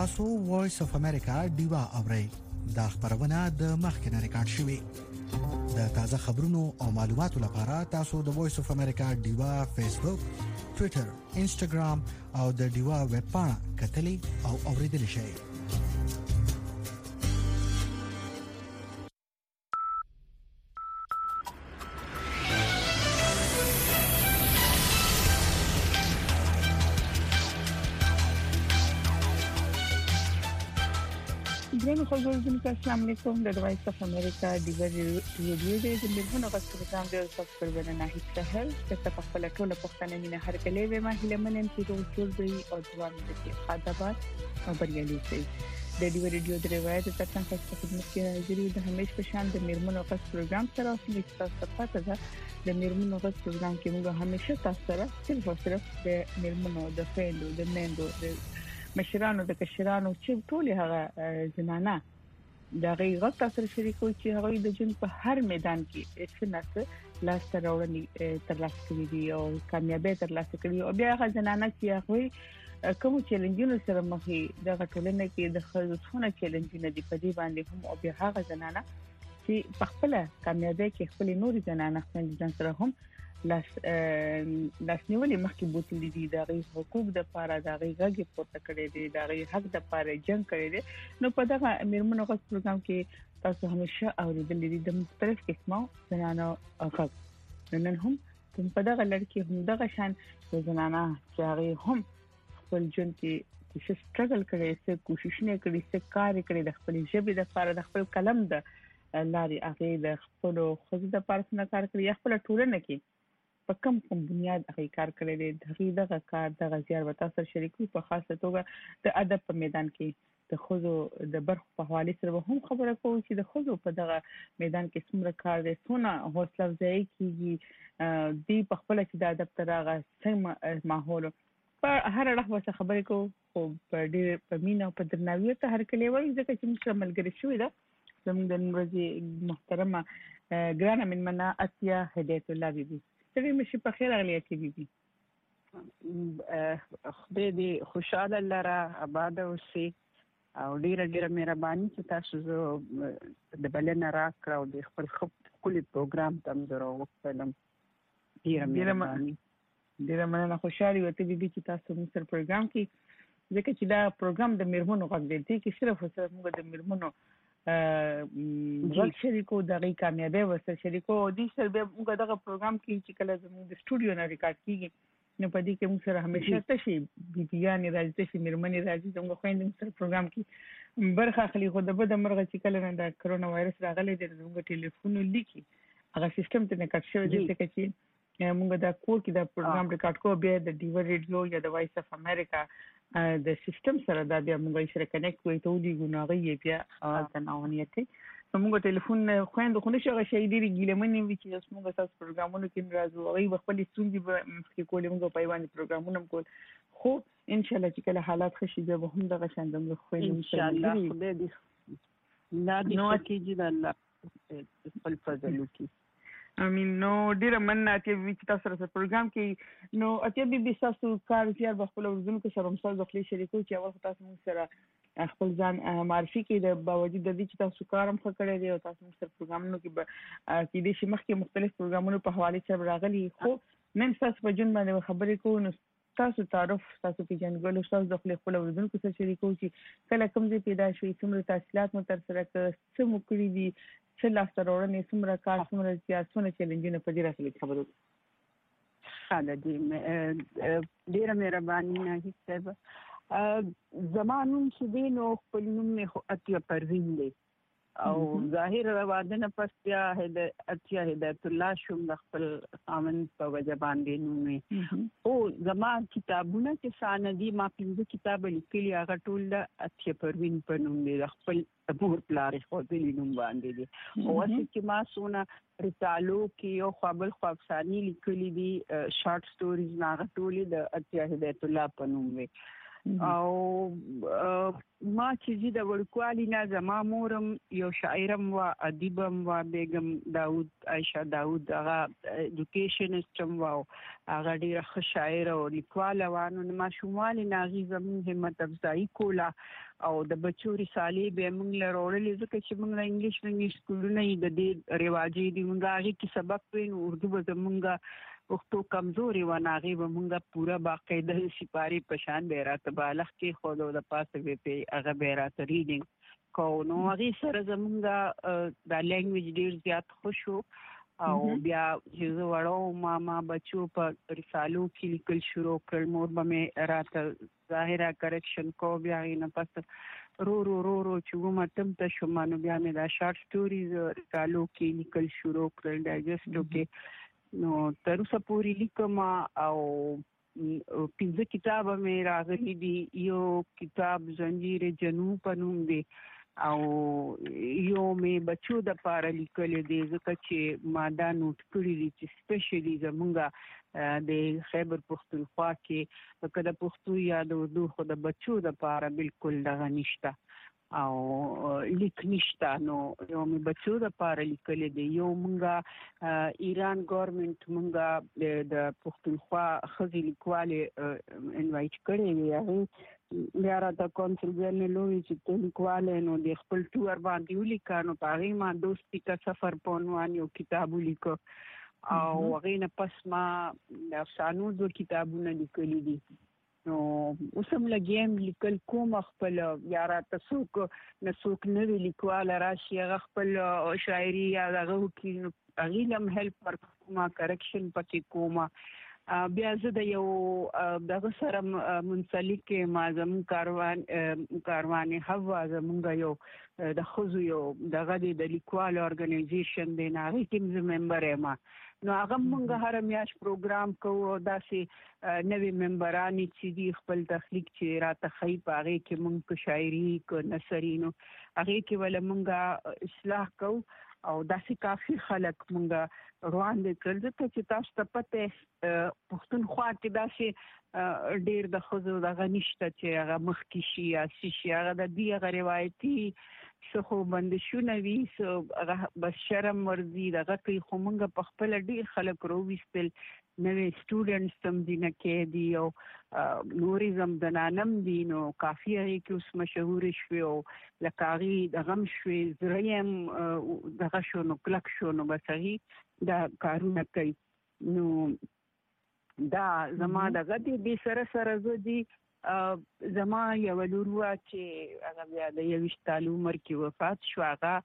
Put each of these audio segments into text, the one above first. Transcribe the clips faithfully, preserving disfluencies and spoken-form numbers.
تاسو وایس اف امریکا دیوا اورئ دا خبرونه د مخکنه ریکارډ شوې د تازه خبرونو او معلوماتو لپاره تاسو د وایس اف امریکا دیوا فیسبوک ټوئیټر انسټاګرام او د دیوا ویب پاڼه کتلې او اوریدل شئ السلام علیکم د وایس اف امریکا د ریډیو د لیدونکو غږ پروګرام د سفر ورنه هیڅ سهل چې په خپل ټوله پښتنه مینه هر کله به ما هله منم چې ټول دی او دوام دې خدابات او بریالي شي د دې ریډیو د روایت ترڅنګ تاسو خدمت کې حاضر د همیش په شان د میرمنو غږ پروګرام سره اوس د تاسو پاتې ده د میرمنو غږ پروګرام کې موږ همیشه تاسو سره صرف او صرف د میرمنو د فیندو د مندو د مشرانو د کشرانو چې ټول هغه زنانه دا غیغه تاسو شریکو چې هغه د جن په هر میدان کې اکسنس لاس تراوړنی تر لاسه کړی دی او کامیابی تر لاسه کړی او بیا هغه زنانه چې هغه کوم چیلنجونه سره مخ دي د غټولنه کې د خلکو چیلنجونه دي په دې باندې هم او بیا هغه زنانه چې په خپل کامیابی کې خپل نور زنانه خپل ځان سره هم لاس لاس نیولې مخکې بوتلې دي د غي حقوق د پاره د غي غږی پورته کړي دي د غي حق د پاره جنگ کړي دي نو په دغه میرمنو غږ پروګرام کې تاسو همیشه اوریدل دي د مختلف قسمه زنانو غږ نن هم په دغه لړ کې هم دغه شان زنانه چې هغه هم خپل ژوند کې چې سټرګل کړي چې کوشش نه کړي چې کار کړي د خپل ژبې د پاره د خپل قلم د لاري هغه د خپل خود د پاره کار کوي خپل ټولنه کې په کوم کوم بنیاد هغه کار کړی دی دغه کار د غزيار وتا سره شریکو په خاصه توګه د ادب په میدان کې د خوځو د برخو په حواله سره هم خبره کوي چې د خوځو په دغه میدان کې څومره کار دی څونه حوصله افزایی کیږي د په خپل چې د ادب ترغه څنګه ماحول په هر اړه څه خبرې کوو او په ډېر په مینا او په درناوي ته هر کله وایي ځکه چې موږ ملګری شوې ده زموږ د ورځې محترمه ګرانه منمنه اتیا هدایت الله بیبي سړي مشي په خیر اغلی کې بیبي خدای دې خوشاله لره آباد اوسې او ډیره ډیره مهرباني چې تاسو د بلنه راکړه او د خپل خپل پروګرام تم درو وکړم ډیره مهرباني ډیره مننه خوشاله وته بیبي چې تاسو موږ سره پروګرام کې ځکه چې دا پروګرام د میرمنو غږ دی چې صرف صرف موږ د میرمنو ځکه شریکو دغه کامیابی وسره شریکو دي سره موږ دغه پروګرام کې چې کله زموږ د سټوډیو نه ریکارډ کیږي نو په دې کې موږ سره همیشه تشي بیبيانې راځي چې میرمنې راځي موږ خويندې سره پروګرام کې برخه اخلي خو د بده مرغه چې کله نه د کرونا وایرس راغلی دی موږ ټلیفون لیکي هغه سیستم ته نه کټ شوی دی چې موږ دا کور کې دا پروګرام ریکارډ کوو بیا د ډیوا ریډیو یا د وایس اف امریکا د سیستم سره دا بیا موږ یې سره کنیکټ کوي ته ودی ګناغي بیا تناونیته موږ ټلیفون خويند خو نشو غشي ډیری ګیلمنې وی چې موږ تاسو پروګرامونو کې راځو غي خپل ستونزې به مخکې کولې موږ په ایوان پروګرامونو کول خو ان شاء الله چې کله حالات خوشي به هم دغه شاندم خويند ان شاء الله خدای دې لا دې کېږي د الله خپل فضل وکړي امين نو ډیره مننه چې وی تاسو سره پروګرام کې نو اته بي بي تاسو کار زیار بخپل ورزونکو سره هم سره د خپل شریکو چې اول تاسو موږ سره خپل ځان معرفي کې د باوجود د دې چې تاسو کارم خکړې دي او تاسو موږ سره پروګرامونو کې کې د شي مخکې مختلف پروګرامونو په حواله سره راغلي خو نن تاسو په جون باندې خبرې کوو نو تاسو تعارف تاسو کې جنګول تاسو د خپل ورزونکو سره شریکو چې کله کوم ځای پیدا شوي څومره تحصیلات مو تر سره څه مو کړی دي څه لاس ترورنې څومره کار څومره سیاستونه چیلنجونه په دې راځي خبرو خاله دې ډیره مهرباني نه هیڅ زمانو چې دینو خپل نوم اتیا پروین دی او ظاهر روادنه پس بیا اتیا هدایت الله شوم د خپل امن په وجه باندې نومې او زمان کتابونه چې ساندي ما پنځه کتاب لیکلي هغه ټول د اتیا پروین په نوم دی خپل مور پلار خو دې نوم باندې دي او چې ما سونه رسالو کې یو خپل افسانې لیکلي دي شارټ سټوریز نه ټول د اتیا هدایت الله په نوم وي او ما چې د ورکوالي نه زما مورم یو شاعرم و ادیبم و بیگم داود عائشہ داود هغه ایجوکیشنست هم و هغه ډیره ښه شاعر او لیکواله و نو ما شومال ناغي زمون همت افزایی کوله او د بچو رسالې به موږ لرولې ځکه چې موږ د انګلیش انګلیش سکولونه د دې رواجي دي موږ هغه کې سبق وینو اردو به موږ وختو کمزوري و ناغي به موږ پورا باقاعده سپاری پشان به راته بالغ کې خود د پاسه وی په هغه به راته ریډینګ کو نو هغه سره زمونږ د لینګویج ډیر زیات خوشو او بیا چې زه وړو ماما بچو په رسالو کې لیکل شروع کړل مور به مې راته ظاهره کریکشن کو بیا نه پس رو رو رو رو چې ومتم ته شوم نو بیا مې دا شارټ سټوریز رسالو کې لیکل شروع کړل ډایجسټو کې نو تر اوسه پوری لیکم او پنځه کتاب مې راغلي دي یو کتاب زنجیر جنوب پنوم دی او یو مې بچو د پاره لیکل دي ځکه چې ما دا نوٹ کړی دي چې سپیشلی زمونږ د خیبر پختونخوا کې کله پښتو یا د اردو خو د بچو د پاره بالکل دغه نشته او لیک نشته نو یو مې بچو د پاره لیکل دي یو مونږه ایران ګورنمنت مونږه د پښتونخوا خزي لیکواله انوایټ کړی وی هغه بیا را د کونسل جنرال لوی چې ټول لیکواله نو د خپل ټور باندې ولیکانو پاره ما دوستي کا سفر پونوان یو کتاب لیکو او هغه نه پس ما افسانو دو کتابونه لیکلي دي نو اوسم لګیم لیکل کوم خپل یاره تاسو کو نسوک نوی لیکواله راشي هغه خپل شاعري یا هغه کې هغه لم هیلپ ورکوما کریکشن پکې کوما بیا زه د یو دغه سره منسلک ما زمون کاروان کاروان هوا زمونږ یو د خوځو یو دغه د لیکوال اورګنایزیشن دی نه ټیم ز ممبر یم نو هغه مونږ هر میاش پروګرام کوو داسې نوی ممبرانی چې دی خپل تخلیق چې راته خی پاره کې مونږ کو شاعري کو نثري نو هغه کې ول مونږه اصلاح کوو او داسې کافي خلک مونږه روان دي کړل چې تاسو ته پته پښتونخوا کې داسې ډیر د خوځو د غنښت چې هغه مخکې شي یا شي هغه د دې غ روایتي څخه بندشونه وی سو هغه بس شرم ورزي دغه کوي خو مونږ په خپل ډیر خلک رويستل نوې سټوډنټس تم دي نه کې دي او نوريزم د نانم دي نو کافي هي کې اوس مشهور شوی او لکاري د غم شوی زریم دغه شو نو کلک شو نو بسغي دا کارونه کوي نو دا زما دغه دي سره سره زه دي زما یو لور وا چې هغه بیا د یو وشتالو عمر کې وفات شو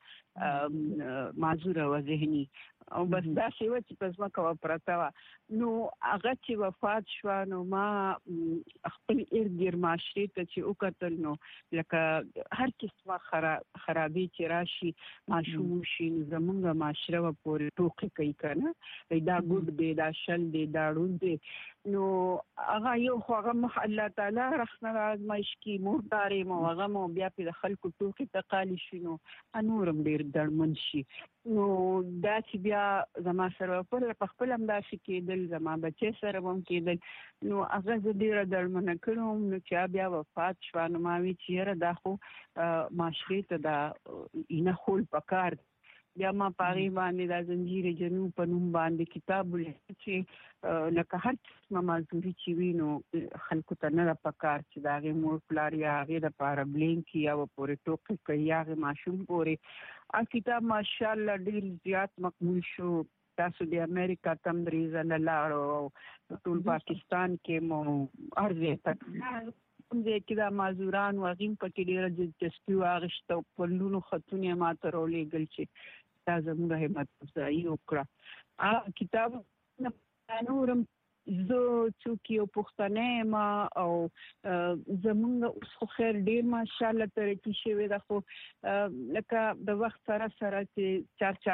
هغه معذور و ذهني او بس دا شی و چې پس ما کوه پرتا نو هغه چې وفات شو نو ما خپل ارګر معاشري ته چې وکتل نو لکه هر قسمه خرابې چې راشي ماشوم شي زمونږ معاشره و پورې ټوکې کوي کنه دا ګډ دی دا شل دی دا ډون دی نو هغه یو خو هغه الله تعالی رحمت آزمایش کی مردارې مو هغه مو بیا په خلکو ټوکې تقالی شنو انورم ډیر درمن شي نو دا چې بیا زما سره په خپل هم داسې کېدل زما بچي سره هم کېدل نو هغه زه ډیره درمنه کړم نو چې بیا وفات شو نو ما وی چیرې دا خو معاشري ته دا اینه خول پکار بیا ما پاره باندې د زنجیر جنوب په نوم باندې کتاب ولې چې لکه هر څه معذوري چې وینو خلکو ته نه پکار چې دا غي مور پلار یا غي د پاره بلین کی یا پورې ټوکې کوي یا غي ماشوم پورې ا کتاب ماشاءالله ډیر زیات مقبول شو تاسو د امریکا تم دریزه نه لاړو ټول پاکستان کې مو ارزه تک دې کې د مازوران واغیم پکې ډیر دلچسپي واغشته په لونو خطونه ما ته رولېګل چې دا زموږ همت افزایی وکړه ا کتاب نورم زه چې یو پښتنه ما او زمونږ اوس خو خیر ډیر ماشاءالله ترقی شوی دا خو لکه د وخت سره سره چې چار چا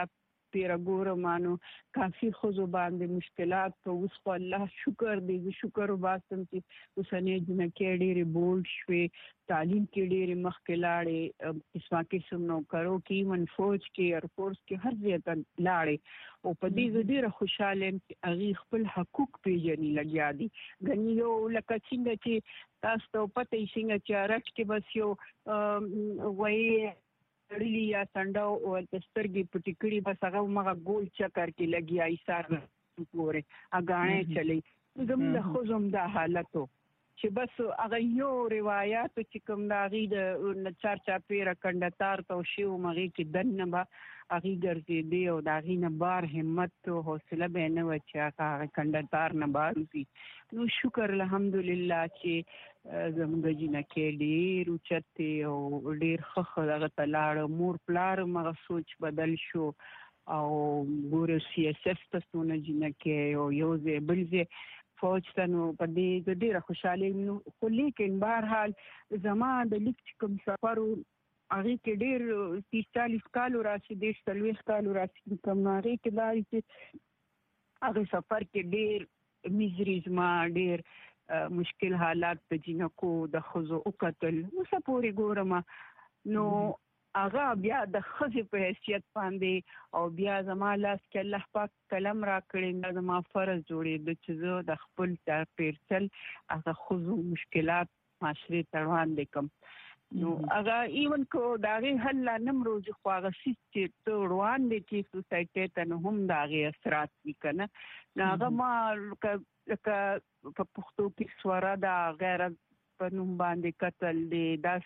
پیره ګورمانو کافي خو باندې مشکلات په اوس خو الله شکر دې شکر وباسم چې اوسنۍ جنکې ډېرې بولډ شوې تعلیم کې ډېرې مخکې لاړې قسمه قسم نوکرو کې من فوج کې ایرفورس کې هر ځای ته لاړې او په دې ډېره خوشاله یم چې هغې خپل حقوق پیژني لګیا دي ګنې یو لکه څنګه چې تاسو ته پته یې څنګه چې رټ کې بس یو وایي تړلي یا څنډه او هلته سترګې پټې کړي بس هغه هماغه ګول چکر کې لګیا ایسار پورې اګاڼې چلی زموږ د ښځو هم دا حالت و چې بس هغه یو روایاتو چې کوم د هغې د چار چاپېره کنډتار ته شي و هغې کې دننه به هغې ګرځېدې او د هغې نه بار همت او حوصله به یې نه وه چې هغه کنډتار نه بار وځي نو شکر الحمدلله چې زموږ جنکې ډېر اوچت دی او ډېر ښه دغه ته لاړه مور پلار هم هغه سوچ بدل شو او ګوره سی ایس ایف ته څونه جنکې او یو ځای بل ځای فوج ته نو په دې زه ډېره خوشحاله یم خو لیکن بهرحال زما د لیک چې کوم سفر و هغې کې ډېر تیس چالیس کالو راشي دېرش څلوېښت کالو راشي کوم هغې کې دا چې هغې سفر کې ډېر میزري زما ډېر مشکل حالات د جنکو د ښځو وکتل اوسه پورې ګورم نو هغه بیا د ښځې په حیثیت باندې او بیا زما لاس کې الله پاک قلم راکړی دا زما فرض جوړېده چې زه د خپل چاپېرچل هغه ښځو مشکلات معاشرې ته وړاندې کړم نو هغه ایون کو د هغې حل لا نه مروځي خو هغه څیز چې ته وړاندې کړې سوسایټۍ ته نو هم د هغې اثرات دي که نه نو هغه ما لکه په پښتو کې سوره ده غیرت په نوم باندې قتل دی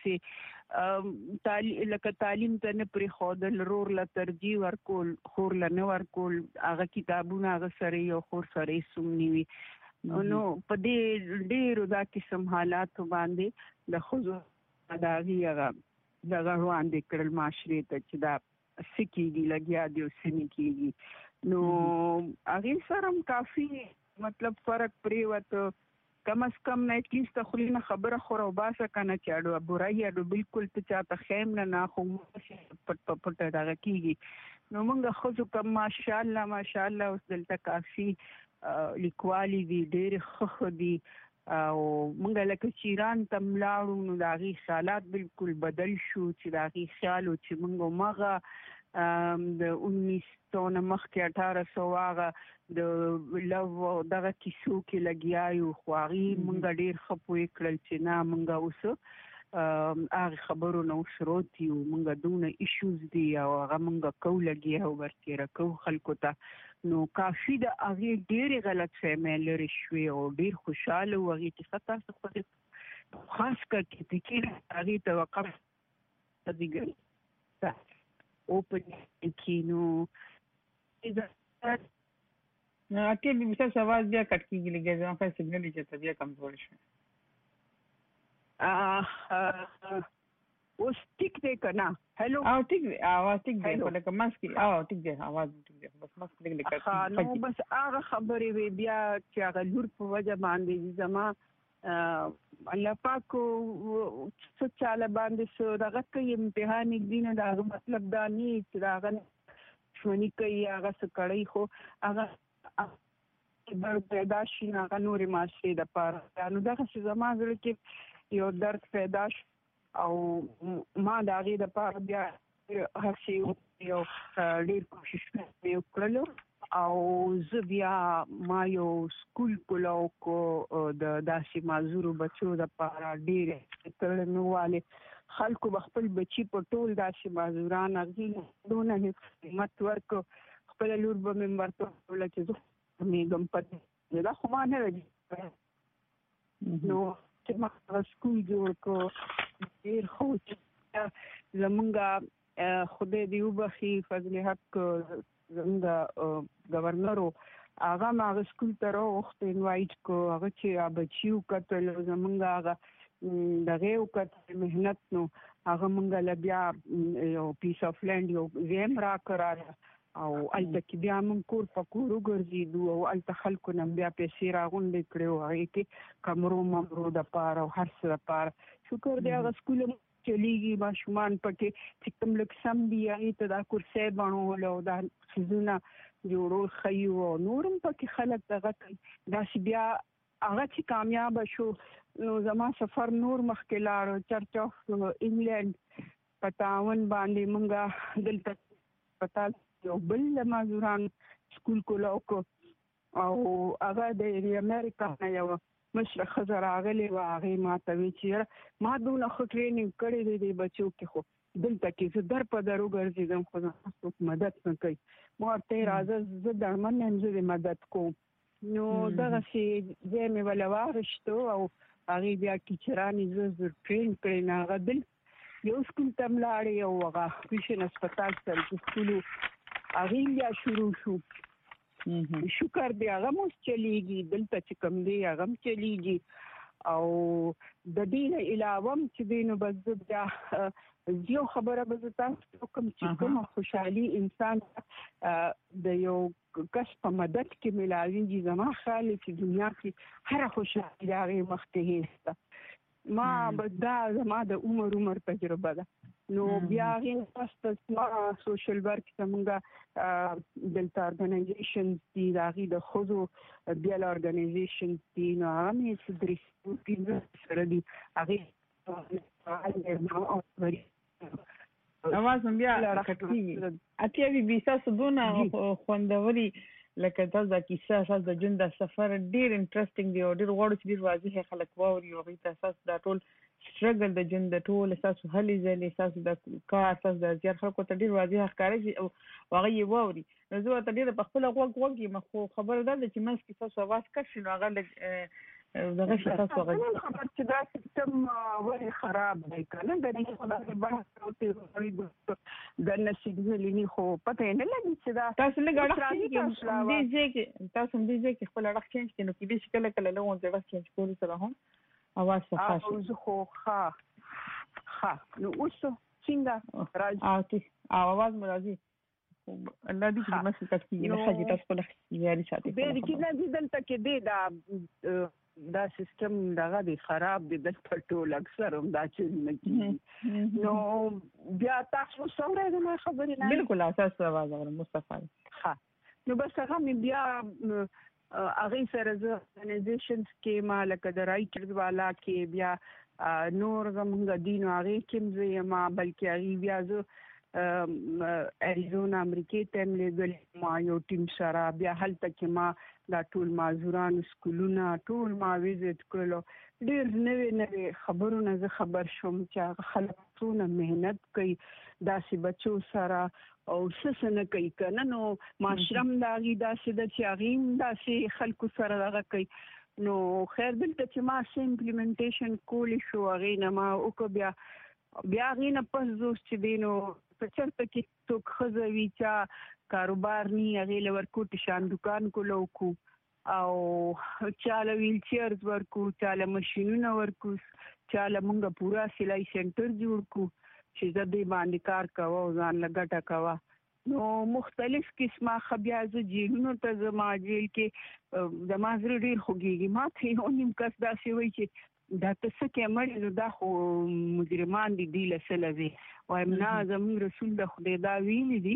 داسې لکه تعلیم ته نه پرېښودل رور له ترجیح ورکول خور له نه ورکول هغه کتابونه هغه سره یو خور سره یې سومني وي نو په دې ډېرو دا قسم حالاتو باندې د ښځو د هغې هغه دغه وړاندې کړل معاشرې ته چې دا څه کېږي لګیا دي او څه نه کېږي نو هغې سره هم کافي مطلب فرق پرېوته کم از کم نه ایټلیسټ د خولې نه خبره خو راوباسه که نه چې اډو برایي اډو بالکل ته چاته خیم نه نه خو پټ په پټه دغه کېږي نو موږ ښځو که ماشاءالله ماشاءالله اوس دلته کافي لیکوالي دي ډېرې ښه ښه دي او موږ لکه چې ایران ته ملاړو نو د هغې خیالات بالکل بدل شو چې د هغې خیال و چې موږ هماغه د انیس سو نه مخکې اټاره سو هغه د لو دغه کیسو کې لګیا یو خو هغې موږ ډېر ښه پوه کړل چې نه موږ اوس هغې خبرو نه اوس روت یو موږ دونه ایشوز دي او هغه موږ کوو لګیا او ورتېره کوو خلکو ته نو کافي د هغې ډېرې غلط فهمۍ لرې شوې او ډېر خوشحاله وو هغې چې ښه تاسو خو خاص کر کې فکر هغې ته وقف دیګر اوپن کې نو اته به مثال आवाज بیا کټ کیږي لګي ځان په سیګنل چې طبيعه کمزور شي ا اوس ټیک دی کنه هلو او ټیک دی आवाज ټیک دی په لکه ماسک او ټیک دی आवाज ټیک دی بس ماسک لګ لګ نو بس هغه خبرې وی بیا چې هغه لور په وجه باندې زما الله پاک څه چاله باندې سو دغه کوي امتحان دینه دا مطلب دا نه چې دا غن شونی کوي هغه څه کړی خو هغه بر پیدا شي هغه نورې معاشرې د پاره نو دغه څه زما زړه کې یو درد پیدا شو او ما د هغې دپاره بیا هر شی یو ډېر کوشش مې وکړلو او زه بیا ما یو سکول کولاو کو د داسې معذورو بچو دپاره ډېرې کړې مې والې خلکو به خپل بچي په ټول داسې معذوران هغې دونه خدمت ورکړو خپله لور به مې ورته وویله چې زه پوهېږم په دا خو ما نه راځي نو چې ما هغه سکول جوړ کړو ډېر ښه و چې زمونږ خدای دې وبخي فضل حق زمونږ ګورنر و هغه م هغه سکول ته راوغوښت انوایټ کړو هغه چې بچي وکتل زمونږ هغه دغې وکتل محنت نو هغه مونږ له بیا یو پیس اف لینډ یو ویم راکړه او هلته کې بیا موږ کور په کور وګرځېدو او هلته خلکو نه بیا پیسې راغونډې کړې او هغې کې کمرو ممرو دپاره او هر څه دپاره شکر دی هغه سکول چلیږي ماشومان پکې چې کوم لک سم دی هغه ته دا کورسې باندې ولو دا خزونه جوړول خيو او نورم پکې خلک دغه دا چې بیا هغه چې کامیاب شو نو زما سفر نور مخکې لاړ چرچ اف انګلند پتاون باندې مونږه دلته پتال یو بل مازوران سکول کولاو او هغه د امریکا نه یو مشر خزر راغلی و هغه ما ته وی چې ما دونه خو ټریننګ کړی دی د بچو کې خو دلته کې زه در په درو ګرځیدم خو څوک مدد نه کوي مو ته راځه زه درمن نه زه مدد کوم نو دغه شی زه مې ولا واغشتو او هغه بیا ټیچرانی زه زر ټرین کړی نه غدل یو سکول تم لاړې او هغه پیشن هسپتال سره سکولو هغه بیا شروع شو شکر دی هغه مو چلیږي دلته چې کوم دی هغه چلیږي او د دې نه علاوه چې دینو بس بیا یو خبره به تاسو کوم چې کوم خوشحالي انسان د یو کس په مدد کې ملاويږي زما خیال چې دنیا کې هر خوشحالي راغی مخته هسته ما بدا زما د عمر عمر تجربه ده نو بیا غین پاست ما سوشل ورک څنګه دلته ارګنایزیشن دي راغی د خوځو بیا ارګنایزیشن دي نو هغه سدري پینځه سره دي هغه اواز بیا راکټي اته بي بي تاسو دونه خوندوري لکه تاسو د کیسه اساس د ژوند د سفر ډیر انټرېسټینګ دی او ډیر غوړ چې ډیر واضح خلک واوري او غي تاسو د ټول سټرګل د ژوند د ټول اساس هلي ځلې اساس د کار اساس د زیات خلکو ته ډیر واضح ښکاري او هغه یې واوري نو زه ته ډیر په خپل غوږ غوږی مخ خبر ده چې مې کې تاسو आवाज کښ نو هغه دغه څه تاسو غوږی خبر چې دا سیستم وری خراب دی کنه د دې خدای په بحث د نسیګل نه خو پته نه لګی چې دا تاسو نه غواړئ چې تاسو هم دې کې خپل اړه چینج کړئ نو کې دې شکل کله له اون ځای چینج کول سره هم اواز څه او زه خو ها ها نو اوس څنګه راځي او تی اواز مرাজি الله دې چې مسل تکي نه حاجه تاسو له یاري ساتي به دې کې نه دلته کې دې دا دا سیستم دغه دی خراب دی د ټول اکثر هم دا چې نه کی نو بیا تاسو سره د خبرې نه بالکل اساس आवाज اور مصطفی ها نو بس هغه مې بیا هغه سره د ارګنایزیشنز کې مالک د رائټرز والا کې بیا نور زموږ دین هغه کې مې ما بلکې هغه بیا زه اریزونا امریکای ته ملګری ما یو ټیم سره بیا هلته کې ما دا ټول مازوران سکولونه ټول ما ویزټ کړلو ډېر نوې نوې خبرونه زه خبر شوم چې خلک څونه مهنت کوي داسې بچو سره او څه نه کوي کنه نو معاشرم داغي داسې د چاغیم داسې خلکو سره دغه کوي نو خیر دلته چې ما سه امپلیمنټیشن کولی شو هغه نه ما او کو بیا بیا غینه پس زوس چې دینو په چرته کې څوک خزوي چې کاروبار ني هغه لور کوټ شان دکان کولو کو او چاله ویل چیرز ورکو چاله ماشينونه ورکو چاله مونږه پورا سلای سنټر جوړ کو چې زده باندې کار کاوه او ځان لګټه کاوه نو مختلف قسمه خبيازه جیلونو ته زما جیل کې د مازر ډیر خوږي ما ته یو نیم کس دا شی وای چې دا څه کې مړ نو دا خو مجرمان دي دی لسلوي وایم نه زموږ رسول د خدای دا ویلي دي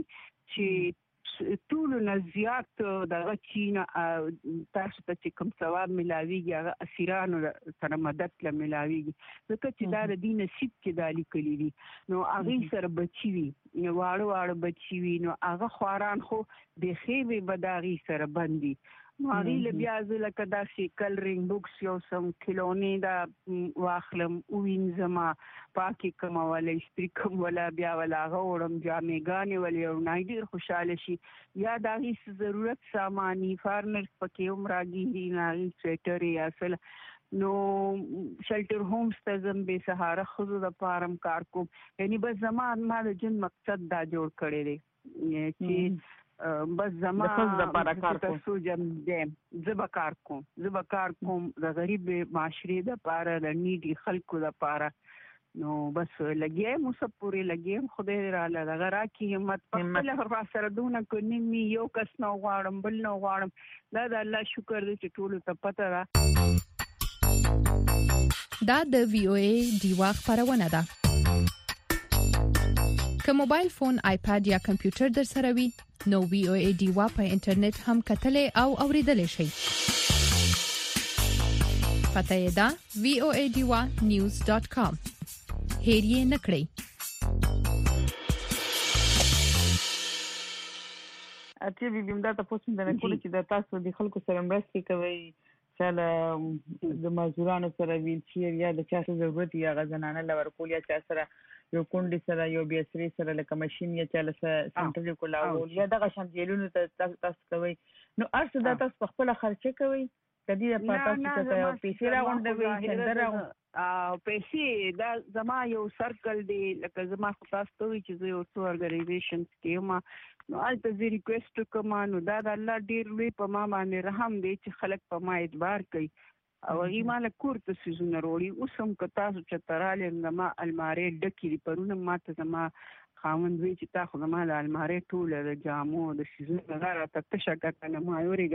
چې ټول نه زیات د چین تاسو ته کوم ثواب ملاويږي هغه اسیرانو سره مدد له ملاويږي ځکه چې دا د دین نصیب کې دالي کلی دي نو هغه سره بچي وي نو واړو واړو بچي وي نو هغه خواران خو د خېبه بداغي سره بندي نو هغه له بیا ځل کدا شي کلرینګ بوکس یو سم کلونی دا واخلم وینځما پاکي کوم ولا استری کوم ولا بیا ولا غوړم جامې غانې ولې او نایډر خوشاله شي یا دا هیڅ ضرورت سامانی فارمر پکې عمرګي نه سویټر یا اصل نو شلټر هومز ته زم به سهاره خزو د پارم کار کوم یعنی بس زمان ما د جن مقصد دا جوړ کړی دی چې بس زما د برکات تاسو جام دې زبکار کوم زبکار کوم د غریب معاشري د پاره د نیډي خلکو د پاره نو بس لګي مو سب پوری لګي خدای را لږه را کی همت په خپل سره دونه کو نیمه یو کس نو غواړم بل نو غواړم دا د الله شکر دې چې ټول ته پته را دا د وی او ای دیوا خبرونه ده که موبایل فون، آیپاد یا کمپیوټر در سره وي نو وی او ای ډیوا په انټرنیټ هم کتلې او اوریدلې شئ. پته یې ده وی او ای ډیوا نیوز ډاټ کام. هیر یې نکړئ. اته بي بي دا تاسو څنګه نه کولی چې د تاسو د خلکو سره مرسته کوي چې د مزدورانو سره ویلچیر یا د چا څه ضرورت یا غزنانه لور کول یا چا سره یو کونډي سره یو بي اس ری سره لکه ماشين یا چا سره سنټرل کولاول یا دغه شان دیلونو ته تاسو کوي نو ارڅ دا تاسو خپل خرچه کوي کدی په تاسو ته یو پیسې راغونډوي څنګه او پیسې دا زما یو سرکل دی لکه زما خو تاسو ته وی چې یو څو ارګنایزیشن سکیما نو البته زه ریکوست کوم نو دا د الله ډیر لوی په ما باندې رحم دی چې خلک په ما اعتبار کوي او هغه مال کورته سيزونه وروړي اوس هم که تاسو چې تراله ما المارې ډکې پرونه ماته زما خاوند وی چې تاسو زما د المارې ټول د جامو د سيزونه غره ته تشکر کنه ما یوري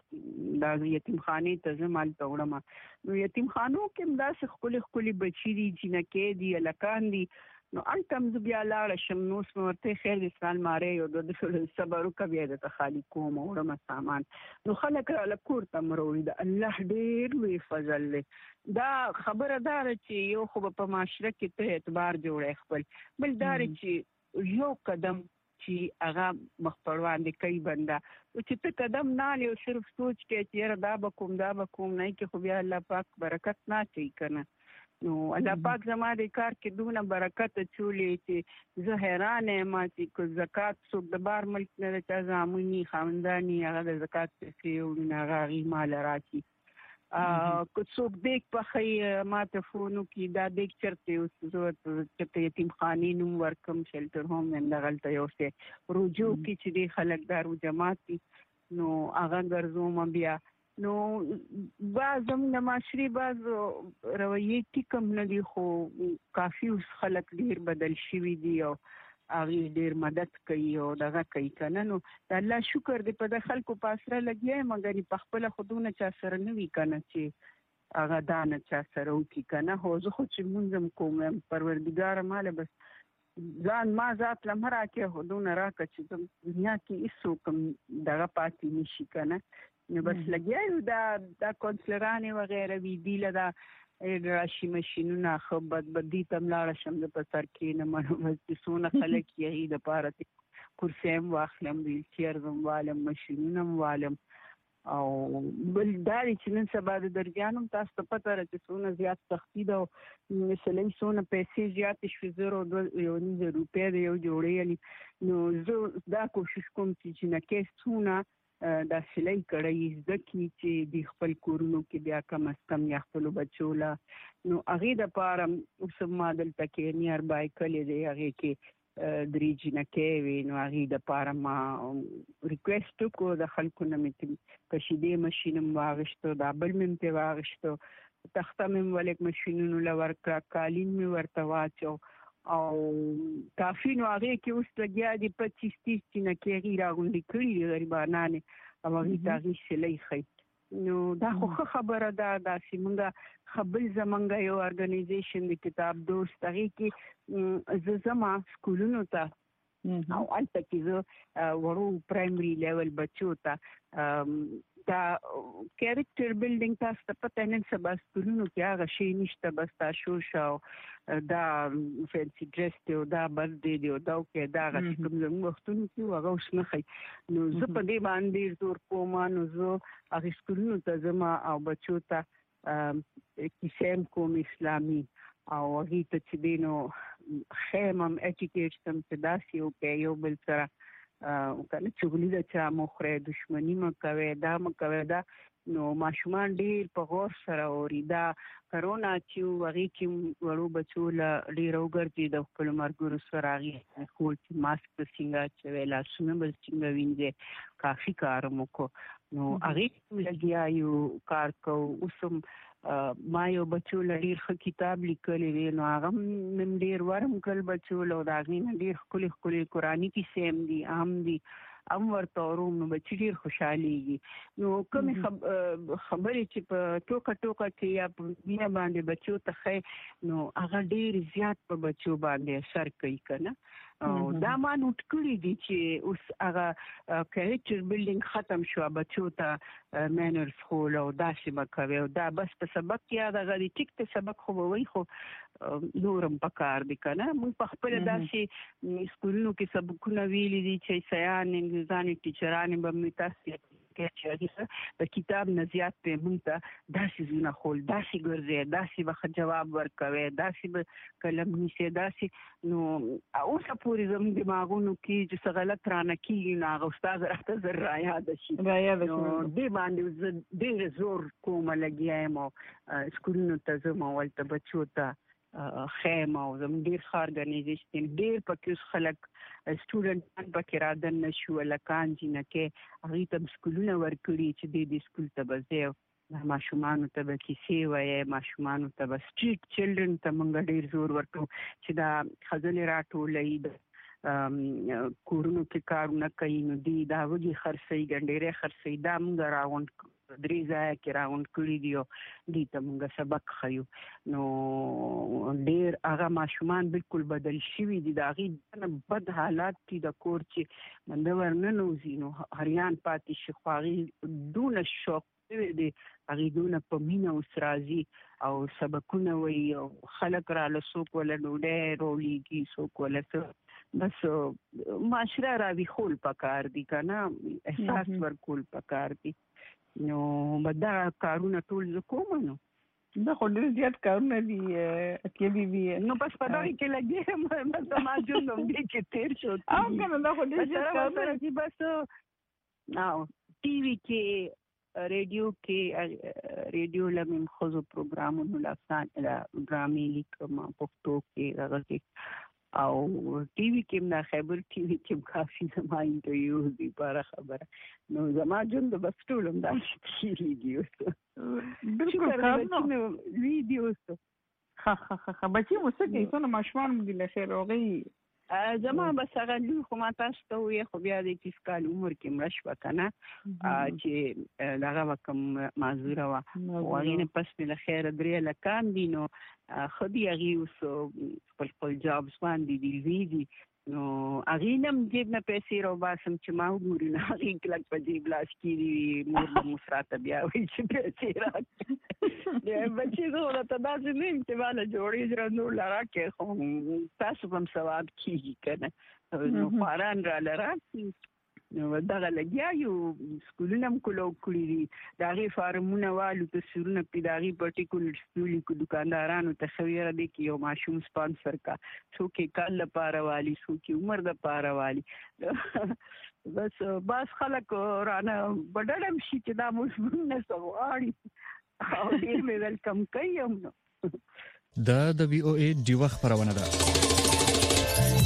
ګر د یتیم خانه ته زمال توړم نو یتیم خانو کې داسې خولي خولي بچی دي جنکه دي لکان دي نو انتم بیا لاړ شم نو سمورته خیر د سال ماره یو د صبرو کوي د تخالی کوم اورم سامان نو خلک را لکور تمروي د الله ډېر وی فضل دا خبره دار چې یو خو په معاشره کې ته اعتبار جوړه خپل بل دار چې یو قدم چې هغه مخپړوان دي کوي بندا چې ته قدم نه لیو صرف سوچ کې چې دا به کوم دا به کوم نه کې خو بیا الله پاک برکت نه کوي کنه نو الله پاک زما د کار کې دونه برکت چولې چې زه حیران یم چې کو زکات څوک د بار ملک نه چا زامونی خاندانی هغه د زکات پیسې او نه غاغي مال راکي ا کو څوک دیک په خی ماته فونو کې دا دیک چرته اوس زه چې یتیم خانې نوم ورکم شلټر هوم نه غلطه یو څه رجوع کې چې دی خلک دارو جماعت نو هغه ګرځوم بیا نو بعضم د معاشري بعض رویې ټیکم نه دي خو کافي اوس خلک ډیر بدل شوي دي او هغه ډیر مدد کوي او دغه کوي کنه نو د الله شکر دې په د خلکو پاسره لګي مګر په خپل خودونه چا سره نه وی کنه چې هغه دانه چا سره وکي کنه هو زه خو چې منظم کوم پروردګار مال بس ځان ما ذات لمرا کې خودونه راکړه چې دنیا کې هیڅ کوم دغه پاتې نشي کنه نو بس لګیاو دا دا کونسلرانه وغیرہ وی دی لدا راشي ماشینونه خو بد بدی تم لاړ شم د پسر کې نه مړ چې سونه خلک یې د پاره کرسیم واخلم ویل چیر زم والم ماشینونه والم او بل داري چې نن سبا د درجانم تاسو ته پته را چې سونه زیات سختی دا مثلا سونه پیسې زیات شوي زرو یو نه روپیا دی یو جوړې نو زه دا کوشش کوم چې نه کې سونه دا سلی کړی ځکه چې د خپل کورونو کې بیا کم از کم یا خپل بچو لا نو هغه د پاره اوس ماډل تکې نیر بای کلی دی هغه کې درې جنکه وی نو هغه د پاره ما ریکوست کو د خلکو نه مې کشیدې ماشینم واغشتو دا بل مې په واغشتو تخته مې ولک ماشینونو لور کالین مې ورته واچو او کافی نو هغه کې اوس لګیا دي پچیس تیس چې نه کېږي راغونډي کړي دي غریبانانه او هغه تاغي سلی خي نو دا خو خبره ده دا چې موږ خپل زمونږ یو ارګنایزیشن د کتاب دوست هغه کې ز زما سکولونو ته او البته کې زه ورو پرایمري لیول بچو ته دا کریکټر بیلډینګ تاسو ته پته نن سبا سکولونو کې هغه شی نشته بس تاسو شو دا فینسي ډریس دی او دا برډي دی او دا کې دا غږ کوم زموږ وختونو کې هغه اوس نه خي نو زه په دې باندې زور کوم نو زه هغه سکولونو ته زما او بچو ته کیسم کوم اسلامي او هغه ته چې دینو خیمم اټیکیټ سم چې داسې او په یو بل سره او کله چغلی د چا مخره دښمنی مکوي دا مکوي دا نو ماشومان ډیر په غور سره اوري دا کرونا چې وغي کې ورو بچو لا ډیر وګرځي د خپل مرګ سره راغی خو چې ماسک څنګه چې ویلا سونه بل څنګه وینځي کافي کار مو کو نو هغه لګیا یو کار کو اوسم ما یو بچو لډیر خ کتاب لیکلی دی نو هغه من ډیر ورم کل بچو لو دا غین ډیر خولي خولي قرآنی کی سیم دی عام دی ام ورته روم نو بچی ډیر خوشاليږي نو کوم خبرې چې په ټوکا ټوکا کې یا په بیا باندې بچو ته نو هغه ډیر زیات په بچو باندې اثر کوي کنه او دا ما نوٹ کړی دي چې اوس هغه کریکټر بلډینګ ختم شو بچو ته مینر سکول او داسې مکوي او دا بس په سبق کې دا غوړي ټیک ته سبق خو وای خو نورم پکار دي کنه موږ په خپل داسې سکولونو کې سبقونه ویلي دي چې سیان انګلیزاني ټیچرانې به می تاسو چې د کتاب نه زیات په موږ ته داسې زونه خول داسې ګرځي داسې به جواب ورکوي داسې به کلم نشي داسې نو اوس پورې زموږ دماغونو کې چې څه غلط رانه کیږي نو هغه استاد راته زر را یاد شي را یاد شي دې باندې ډېر زور کوم لګیایم سکولونو ته زم ولته بچو ته خیمه او زم ډیر ښه ارګنایزیشن ډیر پکې خلک سټوډنټان پکې را دن نشو لکان جنکه هغه ته سکولونه ورکړي چې د دې سکول ته بځه ماشومان ته به کیسې وایي ماشومان ته به سټریټ چیلډرن ته موږ ډیر زور ورکو چې دا خزل راټولې کورونو کې کارونه کوي نو دی دا وږي خرڅي ګنډېره خرڅي دا موږ راوند درې ځای کې راوند کړی دیو دې ته موږ سبق خيو نو ډېر هغه ماشومان بالکل بدل شوي دي دا غي بد حالات دي د کور چې منده ورننه وزینو هریان پاتې شخواغي دون شوق دي هغه دون په مینا اوسرازي او سبقونه وي او خلک را لسوک ولا ډوډۍ رولېږي سوک ولا بس معاشره راوي خول پکار دي کنه احساس ورکول پکار دي نو بدا کارونه ټول کوم نو دا خو ډېر زیات کارونه دي کې بي بي نو بس په دغه کې لګي ما ما جون نو دې کې تیر شو او کنه دا خو ډېر زیات کارونه دي بس نو ټي وي کې رادیو کې رادیو لمن خزو پروګرامونو لاسان ډرامې لیکم پښتو کې راغلي او ټي وي کې نه خبر ټي وي کې کافي زما انټرویو دي پر خبره نو زما جون د بس ټولم دا شي ویډیو بالکل کارونه ویډیوز ها ها ها بچي مو څه کوي څنګه ماشومان مو دي له خیر اوغي زما بس هغه لوی خو ما تاسو ته وي خو بیا د تیس کال عمر کې مړ شو کنه چې دغه کوم معذوره وا وغینه پس په خیر درې لکان دي نو خدي هغه اوس خپل خپل جابس باندې دی وی دي نو هغه نم جیب نه پیسې راو باسم چې ما وګوري نه هغه کلک په جیب لاس کې مور د مصراته بیا وی چې پیسې راځي د بچي زه ته دا ځینې چې والا جوړې درنو لاره کې خو تاسو هم ثواب کیږي کنه نو قرآن را لره نو دا لګیا یو سکولونه کولو کړی دي دا غي فارمونه والو ته سرونه پیداغي پټیکولر سکول کو دکاندارانو ته خویره دي کې یو ماشوم سپانسر کا څوک کال لپاره والی څوک عمر د لپاره والی بس باس خلک رانه بدلم شي چې دا موږ نه سواري او دې مې ویلکم کوم دا د وی او ای دی وخت خبرونه ده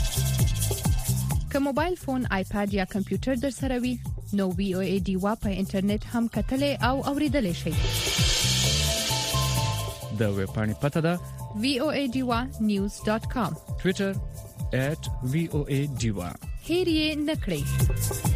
که موبایل فون آیپاد یا کمپیوټر در سره وي نو وی او ای ډیوا په انټرنیټ هم کتلې او اوریدلې شئ د ویب پاڼې پته ده وی او ای ډیوا نیوز ډاٹ کام ټوئیټر ایٹ وی او ای ډیوا هیر یې نکړئ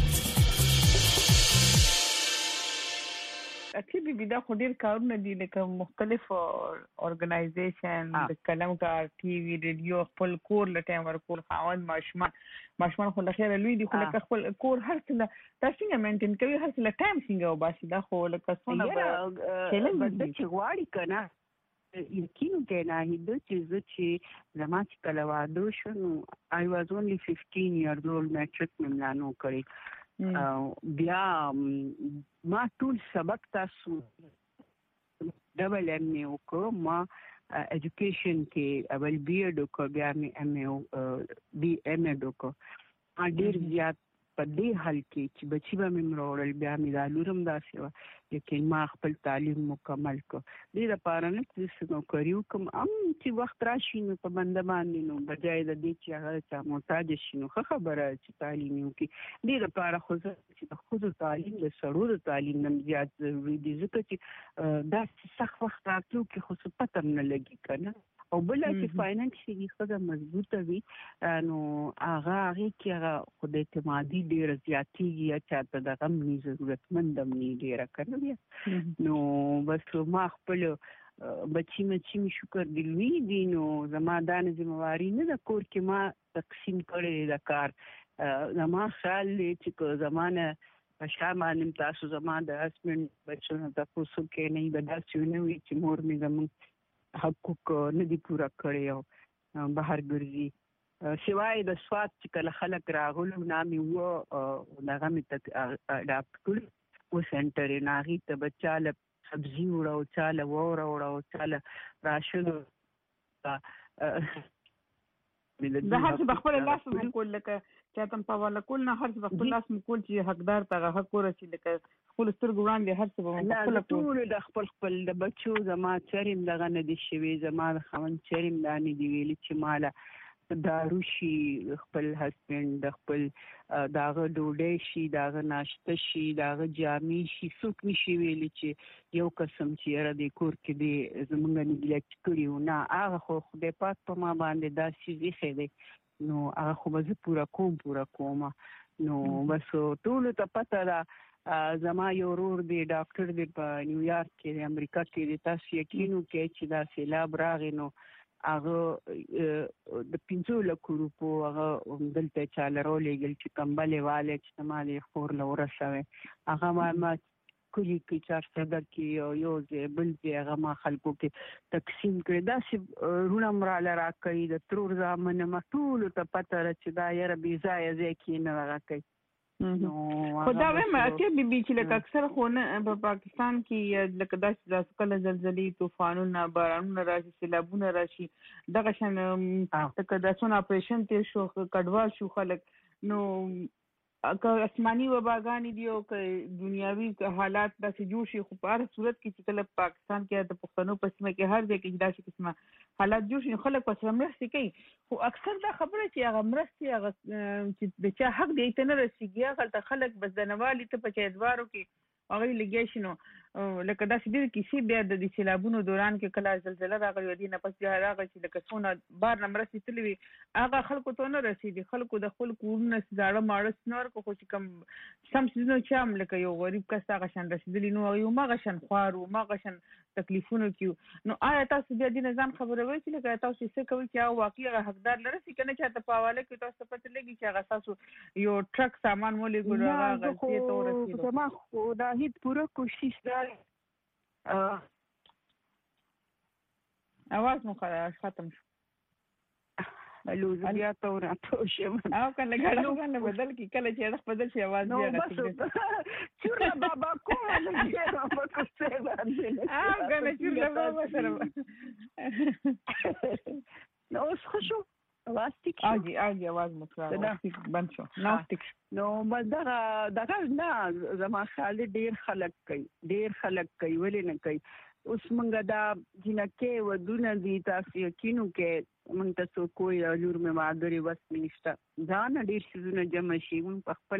اکثر بي دا خو ډیر کارونه دي لکه مختلف اورګنایزیشن د کلم کار ټي وي ریډیو خپل کور لټایم ورکول خاوند ماشومان ماشومان خو لخيره لوی دي خو لکه خپل کور هر څه تاسو څنګه مینټین کوي هر څه ټایم څنګه وباسي دا خو لکه څونه چیلنج د چغواړي کنه یقینو کې نه هیڅ چیز چې زما چې کله واده شو I was only fifteen years old metric مملانو کړی بیا ما ټول سبق تاسو ډبل ایم ای وکړ ما ایجوکیشن کې اول بی ایډ وکړ بیا مې ایم ای بی ایم ای وکړ ډیر زیات په دې حال کې چې بچي به مې مروړل بیا مې دا لورم داسې وه لیکن ما خپل تعلیم مکمل کړ دې لپاره نه چې نوکري وکړم ام چې وخت راشي نو په بنده باندې نو بجای د دې چې هغه چا محتاج شي نو ښه خبره چې تعلیم وکړي دې لپاره خو چې د خود تعلیم د سړو د تعلیم نم زیات ضروري دي ځکه چې دا سخت وخت راتلو کې خو څه پته نه لګي کنه او بل چې فاینانشلی خدای مضبوطه وي نو هغه هغه کې هغه خدای اعتمادي ډیر زیاتیږي یا چاته د غم نه ضرورت مندم نه ډیر کنه بیا نو بس ما خپل بچی مچی می شکر دی لوی دی نو زما دانه ذمہواری نه د کور کې ما تقسیم کړی د کار زما خیال دی چې زمانه شامل تاسو زما د هسبند بچو د تاسو کې نه د داسې نه وي چې مور می زمون حقوق نه دی پورا کړی او بهر ګرځي سوای د سواد چې کله خلک راغلو نامي وو دغه می تک اډاپټ کړ و سنټر ناغي ته بچاله سبزی وړو چاله وره وړو چاله راشد د هر څه بخپل لاس مکول لکه چاته په والا کول نه هر څه بخپل لاس مکول چې حقدار ته حق ورسي لکه خپل سترګو وړاندې هر څه بخپل ټول د خپل خپل د بچو زما چریم دغه نه دي شوی زما خوند چریم دانی دی ویل چې مالا دارو شي خپل هسبند د خپل داغه ډوډۍ شي داغه ناشته شي داغه جامې شي څوک نشي ویلي چې یو قسم چې را د کور کې دی زمونږ نیګلیکټ کړیو نه هغه خو خدای پاک په ما باندې دا شي زیخه دی نو هغه خو به پورا کوم پورا کوم نو بس ټول ته پته ده زما یو ورور دی ډاکټر دی په نیویارک کې د امریکا کې د تاسو یقینو کې چې دا سیلاب راغی نو هغه د پنځو لکو روپو هغه دلته چاله رولېږل چې کمبلې والے چې مالې خور له ورسوي هغه ما کلی کې چار صدر کې یو ځای بل ځای هغه ما خلکو کې تقسیم کړی داسې رونه مراله راکوي د ترور زامنه ما ټولو ته پته ده چې دا یاره بې ځایه ځای کې نه راکوي خو دا وایم اتیا بي بي چې لکه اکثر خو نه په پاکستان کې لکه داسې داسې کله زلزلې طوفانونه بارانونه راشي سیلابونه راشي دغه شان لکه داسونه اپریشن تیر شو کډوال شو خلک نو که اسماني وباګانې دي او که دنیاوي حالات داسې جوړ شي خو په هر صورت کې چې کله پاکستان کې د پښتنو په سیمه کې هر ځای کې داسې قسمه حالات جوړ شي خلک په سره مرستې کوي خو اکثر دا خبره چې هغه مرستې هغه چې د چا حق دی ته نه رسېږي هغلته خلک بس د نوالي ته په چاهدوارو کې هغوی لګیا شي نو لکه داسې ډېرې کیسې بیا د سیلابونو دوران کې کله زلزله راغلې وه دې نه پس بیا راغی چې لکه څونه بار نه مرستې تللې وي هغه خلکو ته ونه رسېږي خلکو د خپل کورونه زاړه ماړه نه ورکړو خو چې کوم سم څیزونه چې هم لکه یو غریب کس هغه شان رسېدلي نو هغوی هماغه شان خوار وو هماغه شان تکلیفونو کې نو آیا تاسو بیا دې نه ځان خبروئ چې لکه تاسو څه کوئ چې هغه واقعي هغه حقدار لرسي که نه چاته په حواله کې تاسو ته پته لګي چې هغه ستاسو یو ټرک سامان ولېږلو هغه غلطۍ ته ورسېدو زما خو دا هیڅ پوره کوشش ده اواز مو ختم شو الو بیا ته ورته شم او کله غړو باندې بدل کی کله چې اړه بدل شي आवाज بیا راځي چورلا بابا کومه لګي په کوڅه باندې او کله چورلا بابا سره نو څه شو आवाज ټیک شو اږي اږي आवाज مو کړه بند شو نو ټیک نو بس دا دا نه زما خیال ډیر خلک کوي ډیر خلک کوي ولې نه کوي اوس مونږ دا جنکه ودونه دي تاسو یقینو کې مونږ تاسو کوی لور مې ماګری وس منشته ځان ډیر شزونه جمع شي مونږ په خپل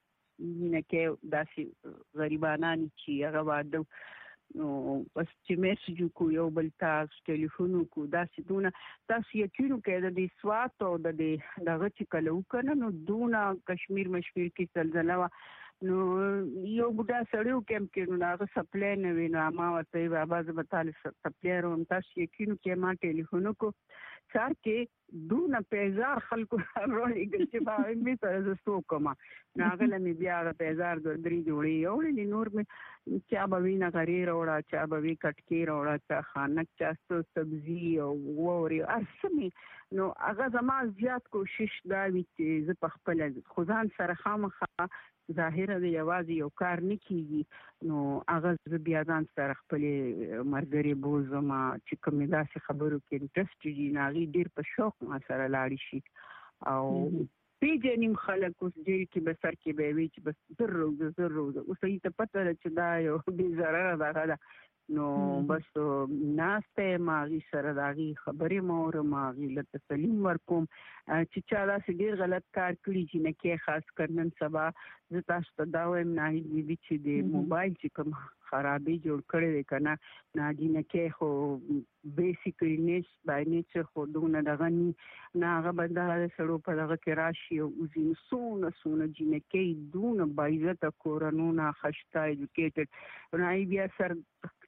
جنکه داسې غریبانان چې هغه واده نو بس چې میسج کو یو بل تاسو ټلیفون کو داسې دونه تاسو یقینو کې د دې سوات او د دې دغه چې کلو کنه نو دونه کشمیر مشمیر کې زلزلہ نو یو بوډا سړیو کېم کې نو هغه سپلای نه ویني ما ورته بابا زه به تاسو سپلای روم تاسو یقینو کې ما ټلیفون کو سر کې دونه پیزار خلکو راوړي چې ما مې سره زستو کوم ناغله مې بیا غ پیزار درې جوړي یو نور مې چا به وینا غری راوړا چا به وی کټکی راوړا چا خانک چا سبزی او ووري ارسمي نو هغه زما زیات کوشش دا وی چې زه په خپل خدان سره خامخا ظاهره دی یوازې یو کار نه کیږي نو هغه بیا ځان سره خپل مرګري بوزم چې کومه داسې خبرو کې انټرست دي ناغي ډیر په شوق ما سره لاړ شي او پیجنیم خلک اوس ډیر کې به سر کې به وی چې بس ضرور ضرور اوس یې ته پته چې دا یو به ضرر ده نو بس ناسته ماغي سره داغي خبرې مور ماغي له تسلیم ورکوم چې چا دا ډیر غلط کار کړی چې نه کې خاص کرنن سبا زه تاسو ته دا وایم نه دي چې د موبایل چې کوم خرابې جوړ کړی دی کنه نه دي نه کې خو بیسیکلی نیس بای نیچر خو دونه دغه نه هغه بنده سړو په دغه کې راشي او زین سونه سونه جنه کې دونه بایزت کورونو نه خشتا ایجوکیټډ نه بیا سر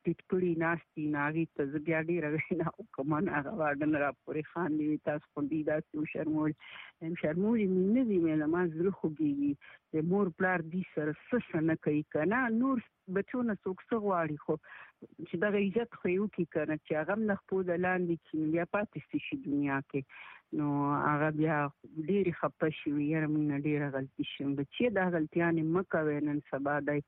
پیټ کړي ناستي ناغي ته زه بیا ډېره وینا وکړم هغه واردن را پورې خاندي تاسو خو دې داسې شرمول هم شرمول مې نه دي مې ما زړه خوږېږي د مور پلار دې سره څه نه کوي که نه نور بچونه څوک څه غواړي خو چې دغه عزت خو یې وکړي که نه چې هغه هم د خپو د لاندې کړي بیا پاتې شي دنیا کې نو هغه بیا ډېرې خفه شوي یاره موږ نه ډېره غلطي شوم بچیه دا غلطیانې مه کوئ نن سبا دی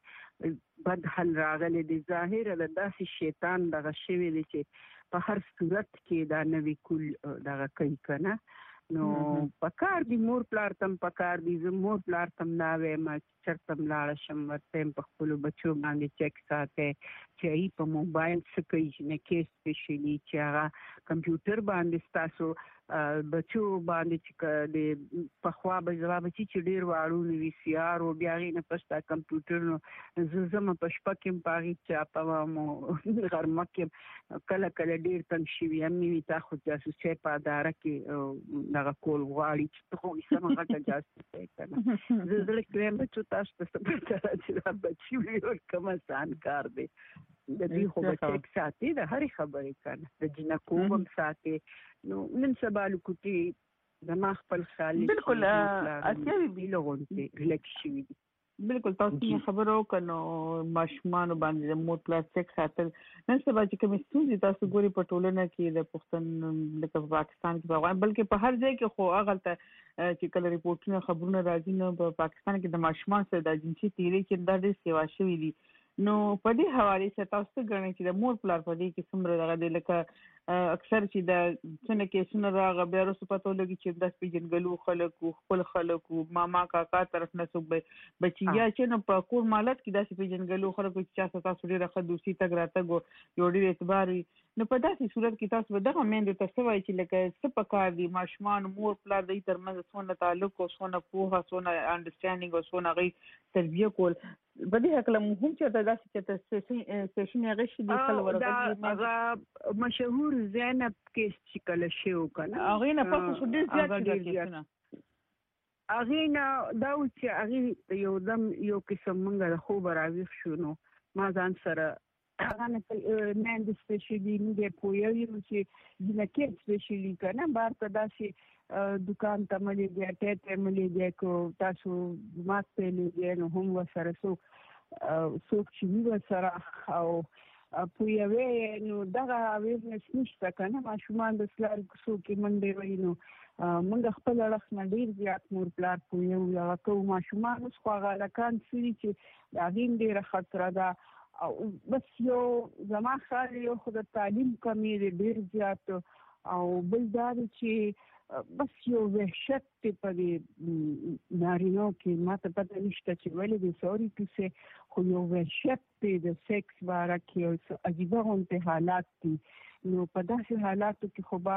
بد حل راغلی دی ظاهره د داسې شیطان دغه شوی دی چې په هر صورت کې دا نوی کول دغه کوي که نه نو پکار دی مور پلار تم پکار دی زه مور پلار تم دا وایم چې چېرته م لاړه شم ورته یم په خپلو بچو باندې چک ساتئ چې هغوی په موبایل څه کوي چې نه کیس سپیشلي چې هغه کمپیوټر باندې ستاسو بچو باندې چې د پخوا به زما بچي چې ډېر واړه وي سي آر او بیا هغې نه پس دا کمپیوټر نو زه ځم په شپه کې م په هغې چاپوم او غرمه کې کله کله ډېر تنګ شوي هم وي تا خو جاسوسۍ په اداره کې دغه کول غواړي چې ته خو سمه غټه جاسوسۍ که نه زه زړه کې وایم بچو تاسو ته څه پته ده چې دا بچي ویول کوم اسان کار دی د دې خو به چک ساتي د هرې خبرې که نه د جنکو هم ساتي نو نن سبا لکوټې زما خپل خیال بالکل اسیا بي لغونې ریلیکس شوي دي بالکل تاسو څنګه خبرو کنو ماشومان باندې د مور پلار چک ساتل نن سبا چې کوم ستونزې تاسو ګوري په ټولنه کې د پښتون لکه په پاکستان کې په افغان بلکې په هر ځای کې خو هغلته چې کله ریپورټونه خبرونه راځي نو په پاکستان کې د ماشومان سره د جنسي تیری کې دا ډېر سیوا شوي دي نو په دې حواله سره تاسو ګڼئ چې د مور پلار په دې کې څومره دغه دی لکه اکثر چې د څونه کیسونه راغله بیا وروسته پته ولګي چې داسې پېژنګلو خلک وو خپل خلک وو ماما کاکا طرف نه څوک بچي یا چې نو په کور مالت کې داسې پېژنګلو خلک وو چې چا سره تاسو ډېره ښه دوستي تګ راتګ وو یو ډېر اعتبار وي نو په داسې صورت کې تاسو به دغه میندو ته څه وایي چې لکه څه پکار دي ماشومان مور پلار د دوی ترمنځ څونه تعلق او څونه پوهه څونه انډرسټینډینګ او څونه هغوی تربیه کول په دې هکله هم چېرته داسې چېرته سیشن هغې شي دي کله ورغلي هغه مشهور زینب کیس چې کله شوی که نه هغې نه پس خو ډېر زیات شي دا کیسونه هغې نه دا و چې هغې یو دم یو قسم موږ د خوبه راویښ شو نو ما ځان سره هغه نه میندې سپیشلي موږ یې پوهوي نو چې جنکې سپیشلي که نه بهر ته داسې دکان ته مه لېږئ ټی ته مه لېږئ که تاسو مات ته یې لېږئ نو هم ورسره څوک څوک چې وي ورسره او پوهوي نو دغه اویرنس نشته که نه ماشومان د سلارو کوڅو کې منډې وهي نو موږ خپل اړخ نه ډېر زیات مور پلار پوهوو هغه کوو ماشومان اوس خو هغه هلکان څه دي چې د هغې هم ډېره خطره ده او بس یو زما خیال یو خو د تعلیم کمې دی ډېر زیات او بل دا دی چې بس یو وحشت دی په دې نارینو کې ما ته پته نشته چې ولې دی سوري ټو سې خو یو وحشت دی د سیکس باره کې یو عجیبه غوندې حالات دي نو په داسې حالاتو کې خو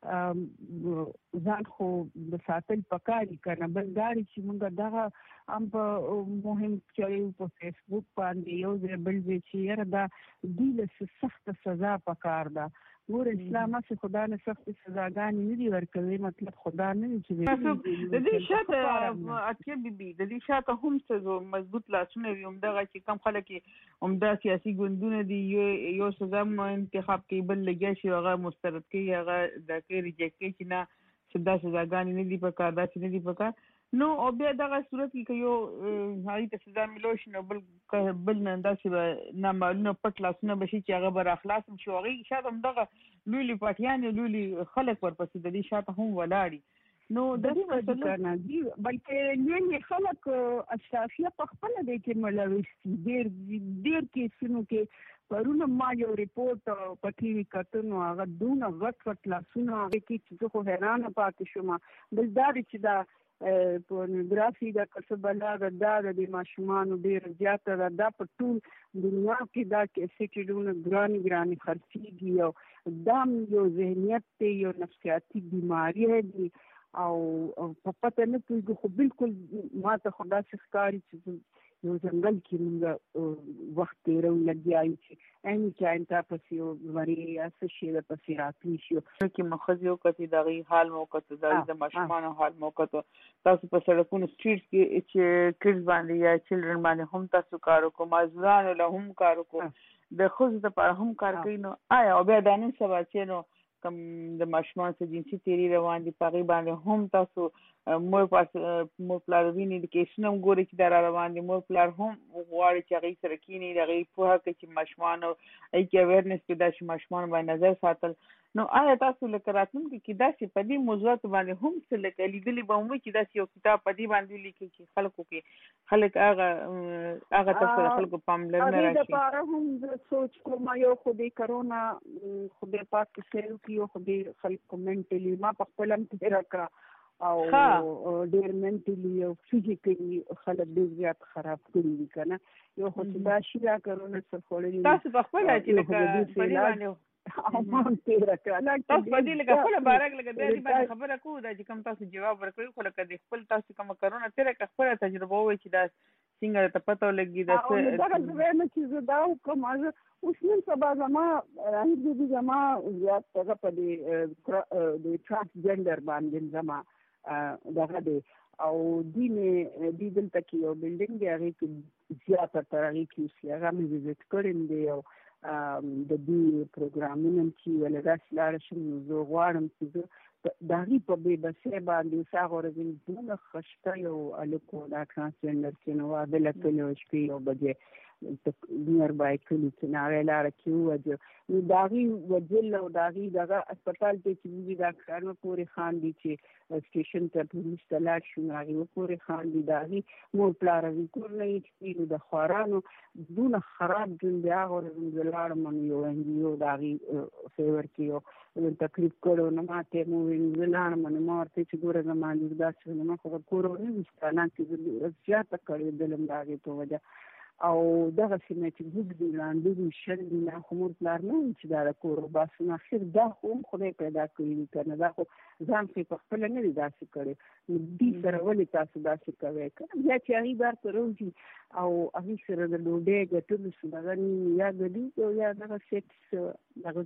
به ځان خو د ساتل پکار دي که نه بل دا دی چې موږ دغه هم په مهم چارو په فیسبوک باندې یو ځای بل ځای چې یاره دا دوی له سخته سزا پکار ده ګور اسلام هسې خدا نه سختې سزاګانې نه دي ورکوي مطلب خدا نه وي چې د دې شاته اتیا بیبي د دې شاته هم څه مضبوط لاسونه وي همدغه چې کم خلک یې همدا سیاسي ګوندونه دي یو سزا انتخاب کوي بل لګیا شي هغه مسترد کوي هغه دا کوي ریجیکټ کوي چې نه چې دا سزاګانې نه دي پکار داسې نه دي پکار نو او بیا دغه صورت کې که یو هغوی ته سزا میلو شي نو بل بل نه داسې به نامعلومه پټ لاسونه به شي چې هغه به راخلاص هم شي هغوی شاید همدغه لوی لوی پاټیانې لوی لوی خلک ورپسې د دې شاته هم ولاړي نو د دې مسله بلکې لوی خلک اشرافیه په خپله دی کې ملوث دي ډېر ډېر کیسونو کې پرونه ما یو ریپورټ په ټي وي کتو نو هغه دونه غټ غټ لاسونه هغې کې چې زه خو حیرانه پاتې شوم بل دا دی چې دا پورنوګرافي دا که څه بلا ده دا د دې ماشومانو ډېره زیاته ده دا په ټول دنیا کې دا کیسټې ډونه ګرانې ګرانې خرڅېږي او دا هم یو ذهنیت دی یو نفسیاتي بیماري دی او په پته نه پوهېږو خو بالکل ما ته خو داسې ښکاري چې یو ځنګل کې موږ وخت تېرو لګیا یو چې اني ټایم تا پسې یو زمرې یا څه شی درپسې راتلی شي کې مو ښځې وکتې د هغوی حال مو وکتو د هغوی د ماشومانو حال مو وکتو تاسو په سړکونو سټریټ کې چې کډز باندې یا چلډرن باندې هم تاسو کار وکړو معذورانو له هم کار وکړو د ښځو لپاره هم کار کوي. نو آیا او بیا د نن سبا چې نو کوم د ماشومان څخه جنسي تیری روان دي په هغې باندې هم تاسو مور پاس مور پلار ویني د کیسونه هم ګوري چې دا را روان دي. مور پلار هم غواړي چې هغې سره کښېني د هغې پوهه کوي چې ماشومان او هغې کې اویرنس پیدا شي ماشومان باندې نظر ساتل. نو آیا تاسو لکه راتلونکي کې داسې په دې موضوعاتو باندې هم څه لکه لیدلي به هم وي چې داسې یو کتاب په دې باندې ولیکي چې خلکو کې خلک هغه هغه تاسو د خلکو پاملرنه راشي؟ هغې دپاره هم زه سوچ کوم یو خو د کرونا خدای پاک کیسه وکړي یو خو د خلکو منټلي ما په خپله هم تېره کړه او ډېر منټلي او فزیکلي خلک ډېر زیات خراب کړي دي که نه. یو خو چې دا شي دا کرونا سر خوړلي تاسو په خپله چې لکه په دې باندې او ما هم تېره کړه تاسو په دې لکه خپله بارک لکه بیا دې باندې خبره کوو دا چې کوم تاسو جواب ورکوي خو لکه د خپل تاسو کومه کرونا تېره کړه خپله تجربه ووایي چې دا څنګه درته پته ولګي دا څه دغه زه وایم چې زه دا وکړم زه اوس نن سبا زما راهب دي زما زیات هغه په دې د ټرانسجنډر باندې زما دغه دی او دوی مې دوی دلته کې یو بلډینګ دی هغې کې زیاته تر هغې کې اوس هغه مې وزټ کړی دی او د دوی پروګرامونه چې ویله داسې لاړه شم نو زه غواړم چې زه د هغې په بې بسۍ باندې اوس هغه ورځ مې دومره ښه یو هلک و دا ټرانسجنډر چې نو واده له کلي و شپې یو بجې نیر بای کلي کې نو هغې لاره کې ووجه نو د هغې وجل او د هغې دغه اسپتال ته چې موږ ډاکټران ورپورې خاندي چې سټیشن ته پولیس ته لاړ شو نو هغې ورپورې خاندي د هغې مور پلار هغې کور نه یې چې نو د خوارانو دونه خراب ژوند دی. هغه ورځ زه لاړم نو یو این جي او د هغې فیور کې یو تکلیف کړی نو ما ته یې مو وویل زه لاړم نو ما ورته چې ګوره زما لور داسې نو ما خو به کور ونه ویسته نه چې زه زیاته کړېدلم د هغې په وجه او دغسې نه چې ګوږ دي ړانده دي شل دي نه خو مور پلار نه وم چې دا د کور وباسو نو اخر دا خو هم خدای پیدا کړي دي که نه دا خو ځان خو یې په خپله نه دي داسې کړی نو دوی سره ولې تاسو داسې کوئ که نه بیا چې هغې بار ته راوځي او هغې سره د ډوډۍ ګټلو سو دغه یا ګډېږي او یا دغه سیکس دغه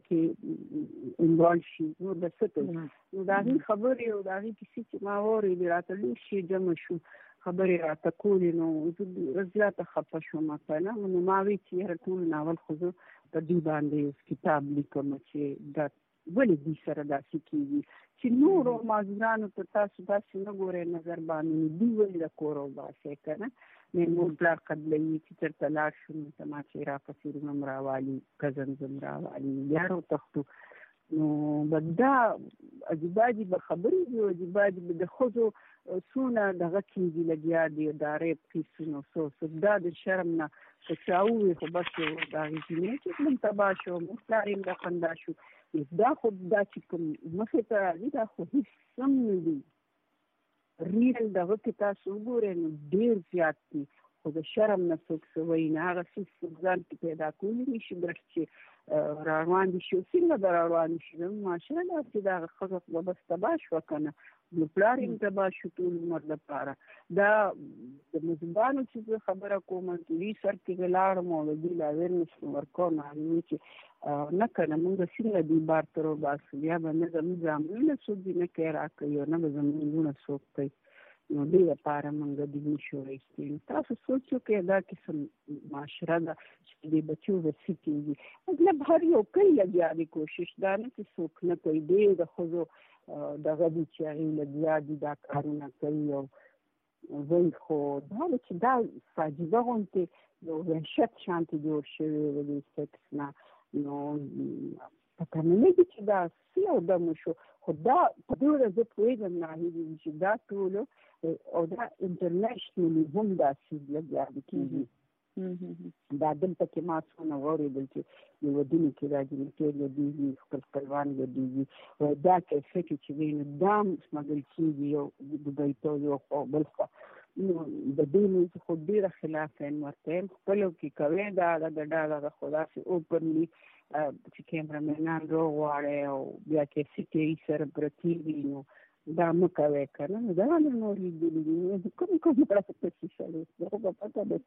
کې انوالو شي نور به څه کوي نو د هغې خبرې او د هغې کیسې چې ما واورېدې راته ډېر شي جمع شو خبرې راته کولې نو زه زیاته خفه شوم که نه نو ما وی چې یاره ټول ناول خو زه په دوی باندې اوس کتاب لیکم چې دا ولې دوی سره داسې کېږي چې نورو معذورانو ته تاسو داسې نه ګورئ نظر باندې دوی ولې د کوره وباسئ که نه مې مور پلار قبلوي چې چېرته لاړ شو نو ته ما چې راپسې وروڼه م راوالي کزنز م راوالي بیا راوتښتو نو به دا عجیبه عجیبه خبرې دي او عجیبه عجیبه د ښځو څونه دغه کېږي لګیا دي دا ریپ کیسونه څو څه دا د شرم نه که چا ووایي خو بس یو د هغې جینۍ چې کوم تباه شو مور پلار یې هم خندا شو دا خو دا چې کوم مخې ته راځي دا خو هېڅ سم نه دي ریل دغه کې تاسو وګورئ نو ډېر زیات دي خو د شرم نه څوک څه وایي نه هغه څه څوک ځان کې پیدا کولی نه شي بس چې را روان دي شي او څنګه به را روان شي زموږ معاشره داسې ده هغه ښځه خو به بس تباه شوه که نه نو پلار یې هم تباه شو ټول عمر لپاره. دا د مذهبانو چې زه خبره کوم دوی سر کې زه لاړم او د دوی له اویرنس مې ورکوم هغې وایي چې نه که نه موږ څنګه دوی بار ته وباسو بیا به نه زموږ زامنونه څوک دي نه کوي را کوي او نه به زموږ لوڼه څوک کوي نو دې لپاره موږ دې نشو ویستلی. نو تاسو سوچ وکړئ دا قسم معاشره ده چې د بچو به څه کېږي مطلب هر یو کوي لګیا دی کوشش دا نه چې څوک نه کوي ډېر د ښځو دغه دي چې هغې لګیا دي دا کارونه کوي او وایي خو دا ده چې دا عجیبه غوندې یو وحشت شانتې جوړ شوی و د سیکس نه نو پته مې نه لګي چې دا څه یو دم وشو خو دا په دې ورځ زه پوهېږم ناهیلي چې دا ټولو او دا انټرنیشنلي هم دا څیز لګیا دي کېږي دا دلته کې ما څونه واورېدل چې یو ودونو کې دا جنکۍ ګډېږي خپل خپلوان ګډېږي وایي دا کیفیت چې دی نو دا هم سمګل کېږي یو دوبۍ ته یو خوا بل خوا نو د دې نه خو ډېره خلاف یم ورته یم خپلو کې کوې دا هغه دغه خو داسې اوپنلي چې کیمرامینان راغواړئ او بیا کیسټ یې سره پرتې وي نو دا مه کوئ که نه نو دا مې نور لیدلي دي کوم کوم راته پسې شوی دغه به پته به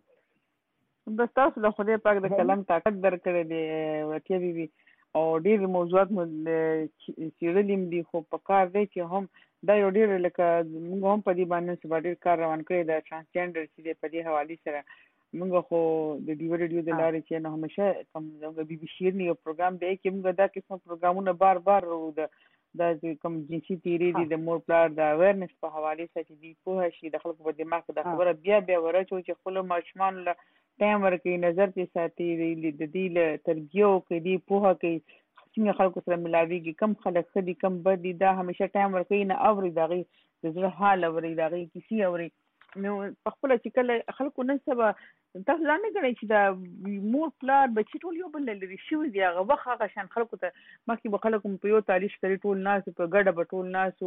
کېږم بس تاسو د خدای پاک د کلام طاقت درکړی دی وتیه بیبي او ډېر موضوعات مو څېړلي هم دي خو په کار دی چې هم دا یو ډېر لکه موږ هم په دې باندې سبا ډېر کار روان کړی د ټرانسجنډر چې دی په دې حوالې سره موږ خو د ډیو ریډیو د لارې چې نه همیشه کوم د بي بي سی یو پروګرام دی چې موږ دا قسم پروګرامونه بار بار د د کوم جنسي تیری دي د مور پلار د اویرنس په حواله سره چې دی په شي د خلکو په دماغ کې د خبره بیا بیا ورچو چې خپل ماشومان له ټایم ورکې نظر کې ساتي د دې له تربیو کې دی په کې څنګه خلکو سره ملاويږي کم خلک خدي کم بدی دا همیشه ټایم ورکې نه اوري دغه د زړه حال اوري دغه کسی اوري نو خپل چې کله خلکو نن سبا تاسو ځانګړي کړئ چې دا مور پلار بچی ټول یو بل لري شو دی هغه وخت هغه شان خلکو ته مخکې به خلکو په یو تاریخ کوي ټول ناس په ګډه به ټول ناس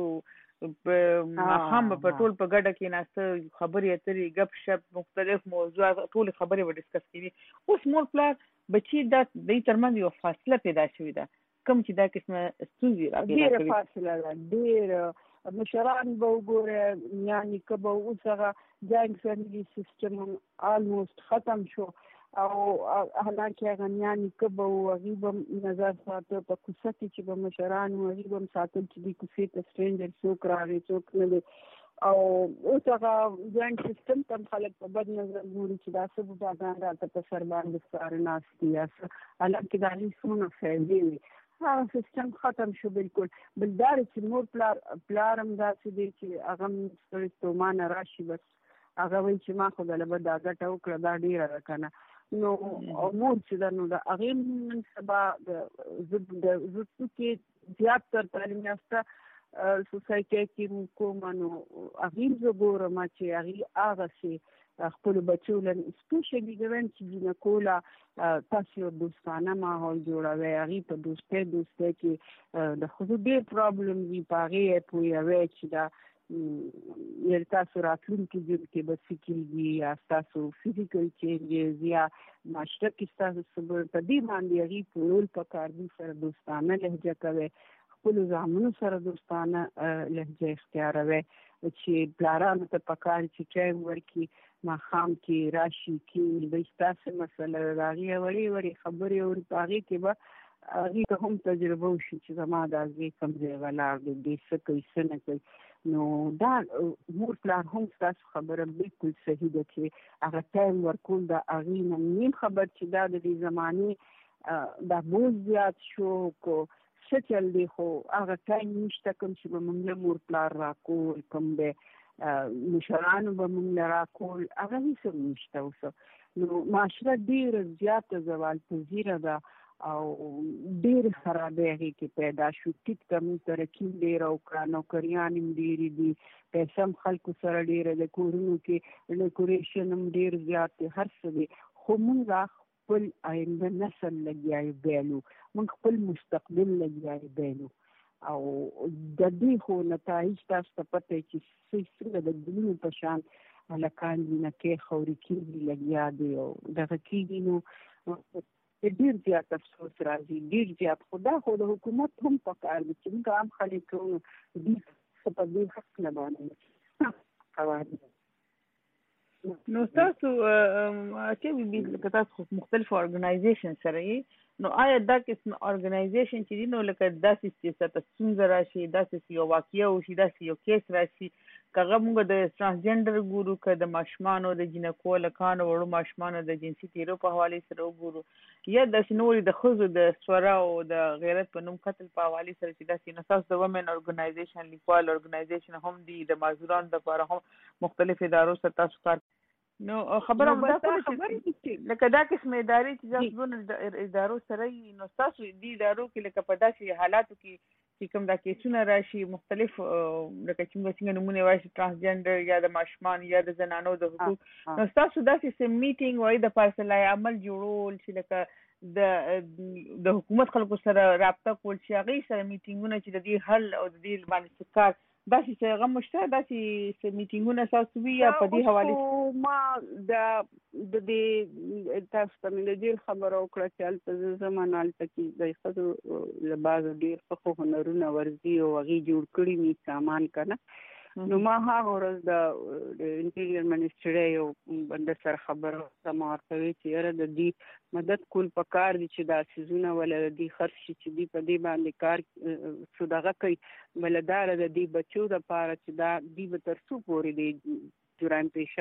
په هم په ټول په ګډه کې ناس خبرې اترې غپ شپ مختلف موضوعات ټول خبرې و ډیسکس کوي اوس مور پلار بچی دا د ترمنځ یو فاصله پیدا شوې ده کوم چې دا قسمه ستونزې راپیدا کوي فاصله ده ډېر مشران به وګوره یعنی کبه اوسه جنگ فیملی سیستم آلموست ختم شو او حالانکه هغه یعنی کبه غیب نظر ساتو په کوڅه کې چې به مشران غیب ساتل چې د کوڅې ته سټرینجر څوک راغی څوک نه او اوسه جنگ سیستم تم خلک په بد نظر ګوري چې دا څه بوډاګان راته په سر باندې سپاره ناستي یا حالانکه دا هیڅونه فایدې وي هغه سیستم ختم شو بالکل بلدار چې مور پلار پلارم داسې دی چې هغه ستړي ستومانه راشي بس هغه وایي چې ما خو دله به دا ګټه وکړه دا ډېره ده که نه نو مور چې ده نو د هغې نن سبا د زه کې زیات تر تعلیم یافته سوسایټۍ کې کومه نو هغې زه ګورم چې هغې هغسې خپل بچو له سپیشلی د وین چې جینکولا تاسو یو دوستانه ماحول جوړوي هغې په دوستۍ دوستۍ کې د ښځو ډېر پرابلم وي په هغې یې پوهوي چې دا یا تاسو راتلونکي ژوند کې به څه کېږي یا ستاسو فزیکل چینجز یا معاشره کې ستاسو څه په دې باندې هغې پوهول پکار دي سره دوستانه لهجه کوي خپلو زامنو سره دوستانه لهجه اختیاروي چې پلارانو ته پکار چې ټایم ورکړي ماښام کې راشي کې به ستاسو مسله د هغې وړې وړې خبرې اوري په هغې کې به هغې ته هم تجربه وشي چې زما دا زوی کوم ځای ولاړ دی دی څه کوي څه نه کوي نو دا مور پلار هم ستاسو خبره بالکل صحیح ده چې هغه ټایم ورکول د هغې نه نیم خبر چې دا د دې زمانې دا بوز زیات شو کو څه چل دی خو هغه ټایم نشته کوم چې به موږ له مور پلار راکول کوم دی مشرانو به موږ له راکول هغه هېڅ هم نشته اوسه نو معاشره ډېره زیاته زوال پذیره ده او ډېرې خرابۍ هغې کې پیدا شو ټیټ ته موږ ترقي ډېره وکړه نوکریان هم ډېرې دي پیسه هم خلکو سره ډېره د کورونو کې ډیکوریشن هم ډېر زیات دی هر څه دی خو موږ خپل آینده نسل لګیا یو بیلو موږ خپل مستقبل لګیا یو بیلو او د دې خو نتایج تاسو ته پته چې څنګه د ګلونو په شان هلکان دي نکې خوري کېږي لګیا دی او دغه کېږي نو ډېر زیات افسوس راځي ډېر زیات خو دا خو د حکومت هم پکار دي چې موږ عام خلک کوو دې څه په دې حق نه باندې قوانین نو تاسو چې به که تاسو مختلف ارګنایزیشن سره یې نو آیا دا قسم ارګنایزیشن چې دي نو لکه داسې چې تاسو څنګه راشي داسې یو واقعیا وشي داسې یو کیس راشي کغه موږ د ترانسجنډر ګورو که د ماشومانو د جنکو لکانو وړو ماشومانو د جنسي تیرو په حواله سره وګورو یا داسې نورې د ښځو د سوره او د غیرت په نوم قتل په حواله سره چې داسې نو تاسو د ومن ارګنایزیشن لیکوال ارګنایزیشن هم دي د معذورانو دپاره هم مختلف ادارو سره تاسو کار نو خبره مو دا چې لکه دا قسم ادارې چې تاسو دونه ادارو سره نو تاسو دې ادارو کې لکه په داسې حالاتو کې چې کوم دا کیسونه راشي مختلف لکه چې څنګه نمونه وایي ترانسجنډر یا د ماشومان یا د زنانو د حقوق نو تاسو داسې سم میټینګ وایي د فیصله عمل جوړول چې لکه د د حکومت خلکو سره رابطه کول چې هغې سره میټینګونه چې د دې حل او د دې باندې کار داسې څه هغه مشته داسې میټینګونه تاسو وي یا په دې حواله ما د د دې تاسو ته مې ډېر خبره وکړه چې هلته زه ځم هلته کې د ښځو له بعضو ډېر ښه هنرونه ورځي او هغې جوړ کړي وي سامان که نه نو ما هغه ورځ د انټیریر منسټرۍ یو بنده سره خبره وکړه ما ورته ویل چې یاره د دې مدد کول پکار دي چې دا څیزونه وله د دې خرڅ شي چې دوی په دې باندې کار څه دغه کوي بله دا د دې بچو دپاره چې دا دوی به تر څو پورې د جرم پیشه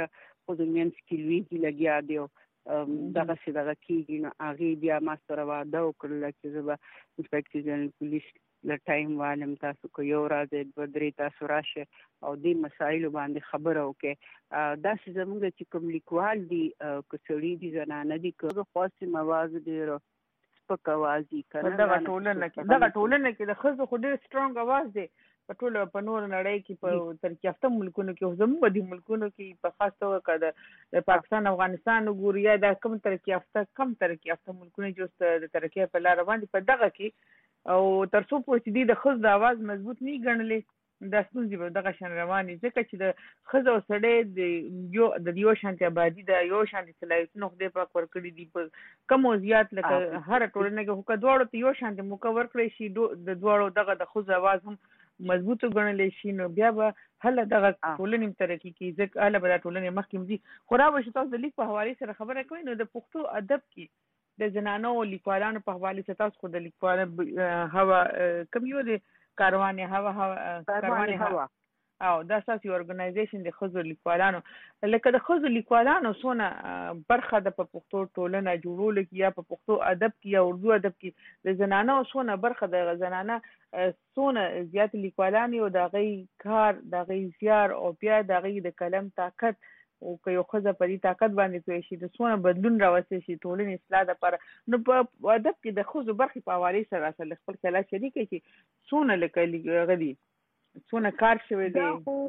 خو د مینس کې لویږي لګیا دی دغه څه دغه کېږي نو هغې بیا ما سره واده وکړله چې زه به انسپکټر جنرال پولیس له ټایم والم تاسو که یو راځئ دوه درې تاسو راشئ او دې مسایلو باندې خبره وکړئ داسې زموږ چې کوم لیکوال دي که سړي دي زنانه دي که زه خواستم اواز ډېر سپک اواز دي که نه دغه ټولنه کې دغه ټولنه کې د ښځو خو ډېر سټرونګ اواز دی په ټوله په نور نړۍ کې په ترقي یافته ملکونو کې زموږ دې ملکونو کې په خاص توګه که د پاکستان افغانستان وګورو یا دا کم ترقي یافته کم ترقي یافته ملکونه چې د ترقۍ په لاره باندې په دغه کې او تر څو پورې چې دې د ښځو د اواز مضبوط نه ګڼلې دا ستونزې به دغه شان روانې ځکه چې د ښځو او سړی د یو د یو شانتې ابادي ده یو شانتې صلاحیتونه خدای پاک ورکړي دي په کم او زیات لکه هره ټولنه کې خو که دواړو ته یو شانتې موقع ورکړی شي د دواړو دغه د ښځو اواز هم مضبوط ګڼلی شي نو بیا به هله دغه ټولنې ترقي کوي ځکه هله به دا ټولنې مخکې ځي خو را به چې تاسو د لیک په حوالې سره خبره کوئ نو د پښتو ادب کې د زنانو او لیکوالانو په حوالې سره تاسو خو د لیکوالانو هوا کوم یو دی کاروان هوا کاروان هوا او دا ستاسو ارګنایزیشن د ښځو لیکوالانو لکه د ښځو لیکوالانو څونه برخه ده په پښتو ټولنه جوړولو کې یا په پښتو ادب کې یا اردو ادب کې د زنانو څونه برخه د زنانه څونه زیات لیکوالان او د هغوی کار د هغوی زیار او بیا د هغوی د قلم طاقت او که یو ښځه په دې طاقت باندې پوه شي د څونه بدلون راوستی شي ټولنې اصلاح دپاره نو په ادب کې د ښځو برخې په حوالې سره راسره خپل خیالات شریک کړي چې څونه لکه هغه دي څونه کار شوی دی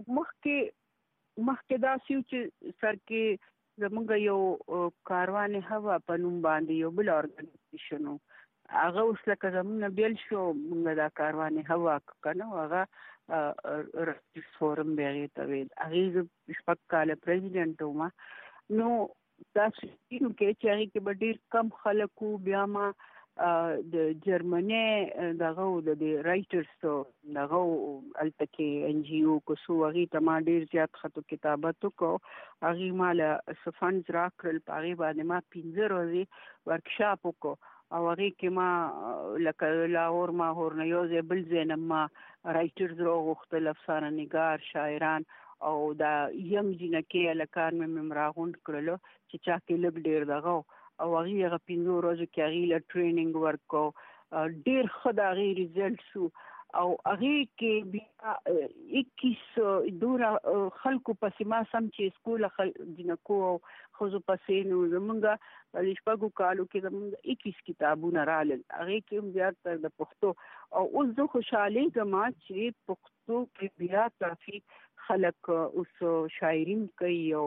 مخکې مخکې داسې و چې سر کې زموږ یو کاروان هوا په نوم باندې یو بل ارګنایزیشن و هغه اوس لکه زموږ نه بیل شو موږ دا کاروان هوا که نه هغه رسټیس فورم به هغې ته ویل هغې زه شپږ کاله پرزیډنټ وم نو داسې ټینو کې چې هغې کې به ډېر کم خلک وو بیا ما د جرمنۍ دغه و د دې رایټرز دغه هلته کې ان جي او که څو هغې ته ما ډېر زیات خط و کتابت وکړو هغې ما له څه فنډز راکړل په هغې باندې ما پنځه ورځې ورکشاپ وکړو او هغې کې ما لکه لاهور ماهور نه یو ځای بل ځای نه ما رایټرز راوغوښتل افسانه نګار شاعران او دا یم جینکې هلکان مې مې راغونډ کړلو چې چا کې لږ ډېر دغه او هغې هغه پنځو ورځو کې هغې له ټریننګ ورکړو ډېر ښه د هغې ریزلټس وو او هغې کې بیا اکیس دونه خلکو پسې ما سم چې سکوله جنکو او ښځو پسې نو زمونږ په شپږو کالو کې زمونږ اکیس کتابونه رالل هغې کې هم زیاتره د پښتو او اوس زه خوشحالېږم چې پښتو کې بیا کافي خلک اوس شاعرین کوي او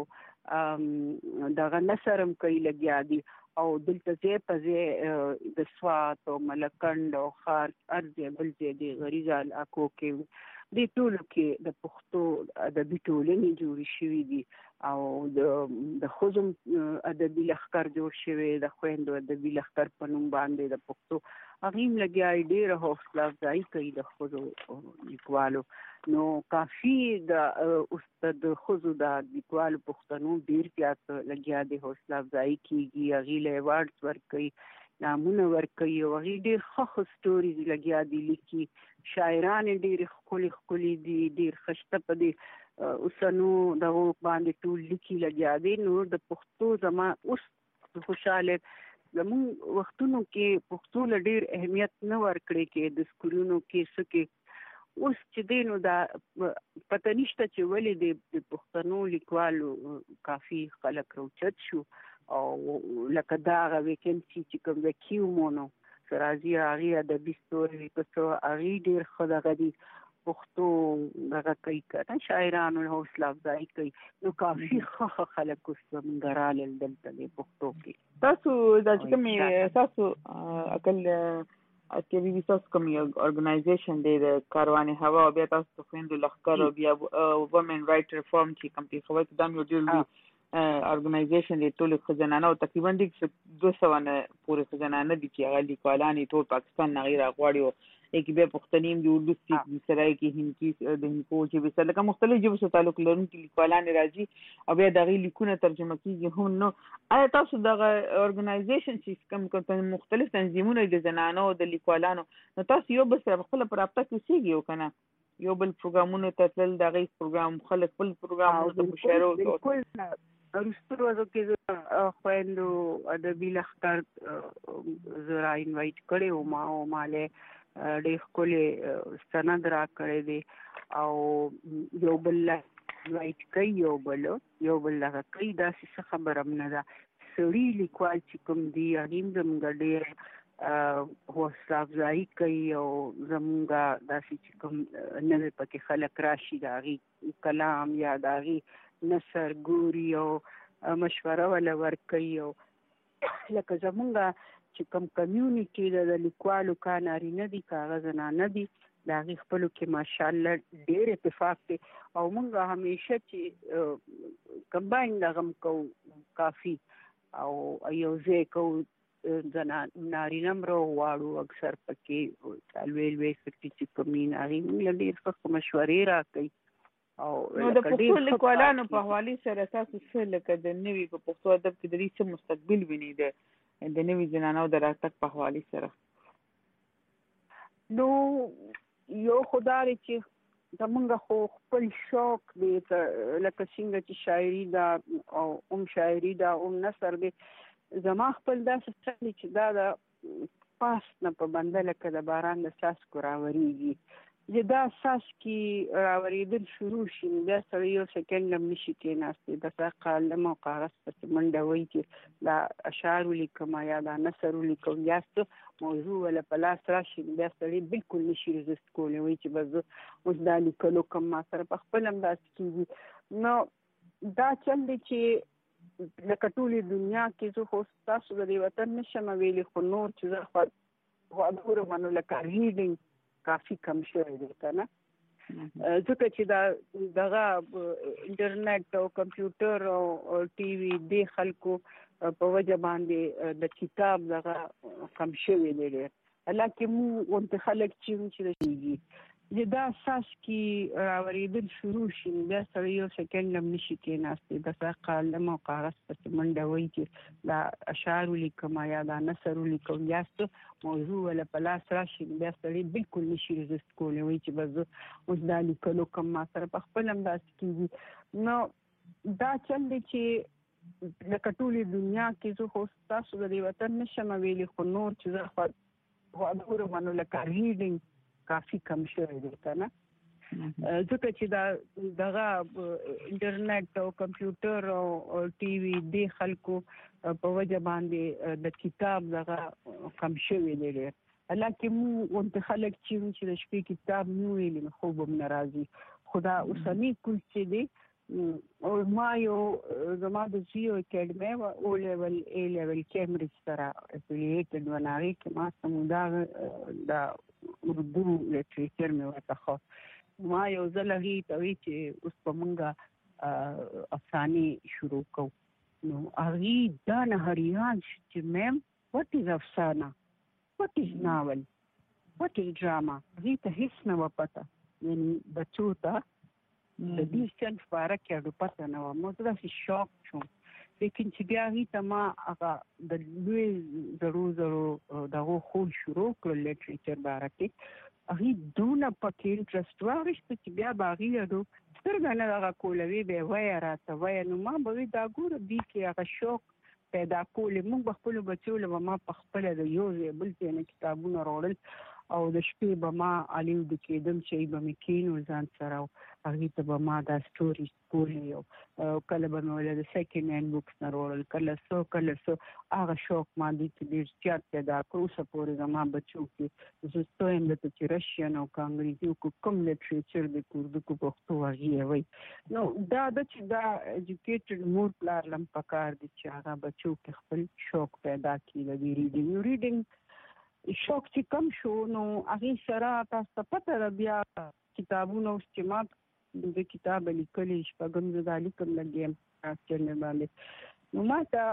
دغه نثر هم کوي لګیا دي او دلته ځای په ځای د سوات او ملکنډ او خار هر ځای بل ځای د غریزه علاقو کې دې ټولو کې د پښتو ادبي ټولنې جوړې شوي دي او د ښځو ادبي لښکر جوړ شوی د خویندو ادبي لښکر په نوم باندې د پښتو هغې هم لګیا یې ډېره حوصله افزایي کوي د ښځو لیکوالو نو کافي د اوس د ښځو د لیکوالو پښتنو ډېر زیات لګیا دی حوصله افزایي کېږي هغې له ایوارډز ورکوي نامونه ورکوي او هغې ډېر ښه ښه سټوریز لګیا دي لیکي شاعران یې ډېرې ښکلي ښکلي دي ډېر ښه شته په دې اوسنو دغو باندې ټول لیکي لګیا دی نو د پښتو زما اوس خوشحاله زموږ وختونو کې پښتو له ډېر اهمیت نه ورکړی کې د سکولونو کې څه کې اوس چې دی نو دا پته نشته چې ولې د پښتنو لیکوالو کافي خلک راوچت شو او لکه دا هغه ویکنسي چې کوم د کیومونو څه راځي هغې ادبي ستوري که څه هغې ډېر ښه دغه دي پښتو دغه کوي که نه شاعرانو حوصله افزایي کوي نو کافي ښه ښه خلک اوس زموږ رالل دلته دی پښتو کې تاسو دا چې کومې ستاسو عقل چې بي بي تاسو کوم ارګنایزیشن دی د کاروان هوا او بیا تاسو د خویندو لښکر او بیا وومن رایټر فورم چې کوم پېښور کې دا هم یو ډېر لوی ارګنایزیشن دی ټولې ښځینانه او تقریبا دي دوه سوه نه پورې ښځینانه دي چې هغه لیکوالان یې ټول پاکستان نه هغې راغواړي او کې بیا پښتني هم د اردو سره کې هندي د هندکو ژبې سره لکه مختلف ژبو سره تعلق لرونکي لیکوالان راځي او بیا د هغې لیکونه ترجمه کېږي هم نو آیا تاسو دغه ارګنایزیشن چې کوم مختلف تنظیمونه د زنانو د لیکوالانو نو تاسو یو بل سره په خپله په رابطه کې اوسېږي او که نه یو بل پروګرامونو ته تلل د هغې پروګرام خلک خپل پروګرامونو ته مشاعرو وروسته ورځو کې خویندو ادبي لښکر زه را انوایټ کړی وم او ما له ډېر ښکلی سند را کړی دی او یو بل انوایټ کوي یو بل یو بل دغه کوي داسې څه خبره هم نه ده. سړي لیکوال چې کوم دي هغې هم زموږ ډېر حوصله افزایي کوي او زموږ داسې چې کوم نوې پکې خلک راشي د هغې کلام یا د هغې نثر ګوري او مشوره ولا ورکوي او لکه زموږ چې کوم کمیونټي ده د لیکوالو کا نارینه دي که هغه زنانه دي د هغې خپلو کې ماشاءالله ډېر اتفاق دی او موږ همیشه چې کمباین دغه هم کوو کافي او یو ځای کوو زنا نارینه هم راغواړو اکثر پکې لوی لوی خلک چې کوم دي هغې موږ له ډېر ښه مشورې راکوي. نو د پښتو لیکوالانو په حوالې سره تاسو څه لکه د نوي په پښتو ادب کې د دې څه مستقبل ویني د د نوي زنانو د راتګ په حوالې سره؟ نو یو خو دا دی چې زمونږ خو خپل شوق دی لکه څنګه چې شاعري ده او هم شاعري ده هم نثر دی. زما خپل داسې څه دی چې دا د پاس نه په بنده لکه د باران د څاڅکو راورېږي. چې دا څاڅکي راورېدل شروع شي نو بیا سړی یو سیکنډ هم نشي کېناستی، بس قلم او کاغذ پسې منډه وایي چې دا اشعار ولیکم یا دا نثر ولیکم یا څه موضوع ولا په لاس راشي نو بیا سړی بالکل نشي رزست کولی، وایي چې بس زه اوس دا لیکلو کوم ما سره په خپل هم داسې کېږي. نو دا چل دی چې لکه ټولې دنیا کې زه خو ستاسو د دې وطن نشم ویلی، خو نور چې زه خو ګورم نو لکه ریډینګ کافي کم شوی دی که نه، ځکه چې دا دغه انټرنیټ او کمپیوټر او ټي وي دې خلکو په وجه باندې د کتاب دغه کم شوی دی ډېر. حالانکې موږ غونتې خلک چې وو چې کېږي چې دا څاڅکي راورېدل شروع شي نو بیا سړی یو سیکنډ هم نشي کېناستی، بس قلم او کاغذ پسې منډه وایي چې دا اشعار ولیکم یا دا نثر ولیکم یا څه موضوع ولا په لاس راشي نو بیا سړی بالکل نشي رزست کولی، وایي چې بس زه اوس دا لیکلو کوم ما سره په خپل هم داسې کېږي. نو دا چل دی چې لکه ټولې دنیا کې زه خو ستاسو د دې وطن نشم ویلی، خو نور چې زه خو ګورم نو لکه ریډینګ کافي کم شوی دی که نه، ځکه چې دا دغه انټرنیټ او کمپیوټر او ټي وي دې خلکو په وجه باندې د کتاب دغه کم شوی دی ډېر. حالانکې موږ غونتې خلک چې وو چې د شپې کتاب نه ویلي نو خوب هم نه راځي، خو دا اوسنی کل چې دی او ما یو زما د زیو اکیډمۍ وه او لیول اے لیول کیمبرج سره افیلیټډ وه، نو هغې کې ما سمودا د اردو لټریچر مې ورته ښه ما یو ځل هغې ته وایي چې اوس به مونږ افسانې شروع کوو. نو هغې دا نه حیران شو چې میم وټ از افسانه، وټ از ناول، وټ از ډراما. هغې ته هېڅ نه وه پته، یعنې بچو ته د دې صنف په اړه کې اډو پته نه وه. ما زه داسې شاک شوم، لیکن چې بیا هغې ته ما هغه د لوی زړو زړو دغو ښول شروع کړل لټریچر باره کې، هغې دونه پکې انټرسټ واخیسته چې بیا به هغې اډو سترګه نه دغه کولوي به یې وایه راته وایه. نو ما به وی دا ګوره دې کې هغه شوق پیدا کولې. موږ به خپلو بچو له به ما په خپله د یو ځای بل ځای نه کتابونه راوړل او د شپې به ما الود کېدم چې به مې کېنول ځان سره او هغې ته به ما دا سټوري کولې او کله به مې ویله د سیکنډ هینډ بکس نه راوړل، کله څه کله څه. هغه شوق ما دې ته ډېر زیات پیدا کړ. اوسه پورې زما بچو کې زه ستایم درته چې رشین او که انګریزي کو کوم لټریچر دی که اردو کو پښتو هغې یې وایي. نو دا ده چې دا ایجوکیټډ مور پلار له هم پکار دي چې هغه بچو کې خپل شوق پیدا کړي د دې ریډینګ. نو ریډینګ شوق چې کم شو نو هغې سره تاسو ته پته ده بیا کتابونه اوس چې ما د کتاب لیکلي شپږم زه دا لیکم لګیا یم چینل باندې، نو ما ته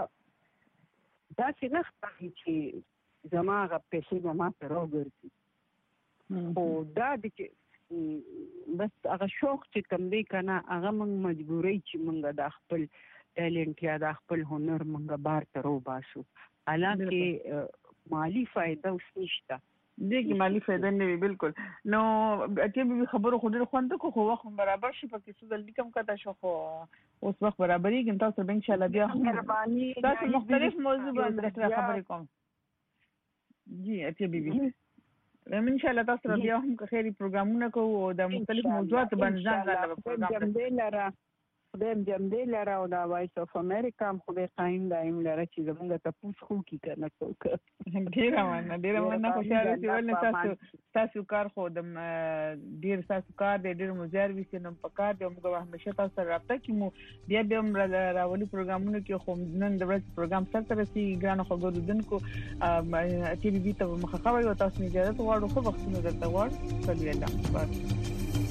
داسې نه ښکاري چې زما هغه پیسې به ما ته راوګرځي. خو دا دی چې بس هغه شوق چې کوم دی که نه هغه موږ مجبورئ چې موږ دا خپل ټیلنټ یا دا خپل هنر موږ بار ته راوباسو. حالانکې مالی فایده اوس نشته، دې کې مالی فائدہ نه وی بالکل نو اته به خبرو خو ډېر خوند کو خو وخت برابر شي پکې څه دلته کم کته شو خو اوس وخت برابرې کې تاسو به ان شاء الله بیا مهرباني تاسو مختلف موضوع باندې خبرې کوم جی اته بي بي ان شاء الله تاسو بیا هم خیری پروګرامونه کوو او د مختلف موضوعات باندې ځان غواړم پروګرام دې لره خدای جام دې لره او دا وایس اف امریکا هم خدای قایم دایم لره چې زمونږ ته پوښ خو کی کنه څوک ډیر مننه ډیر مننه خوشاله چې ولنه تاسو تاسو کار خو د ډیر تاسو کار د ډیر مزار وي چې نن په کار د موږ همیشه تاسو سره رابطه کوو بیا بیا راولي پروګرامونه کې خو نن د ورځ پروګرام سره ترسي ګران خو ګورودونکو ټي وي ته مخه کوي او تاسو نه اجازه غواړو خو وختونه درته وړ صلی الله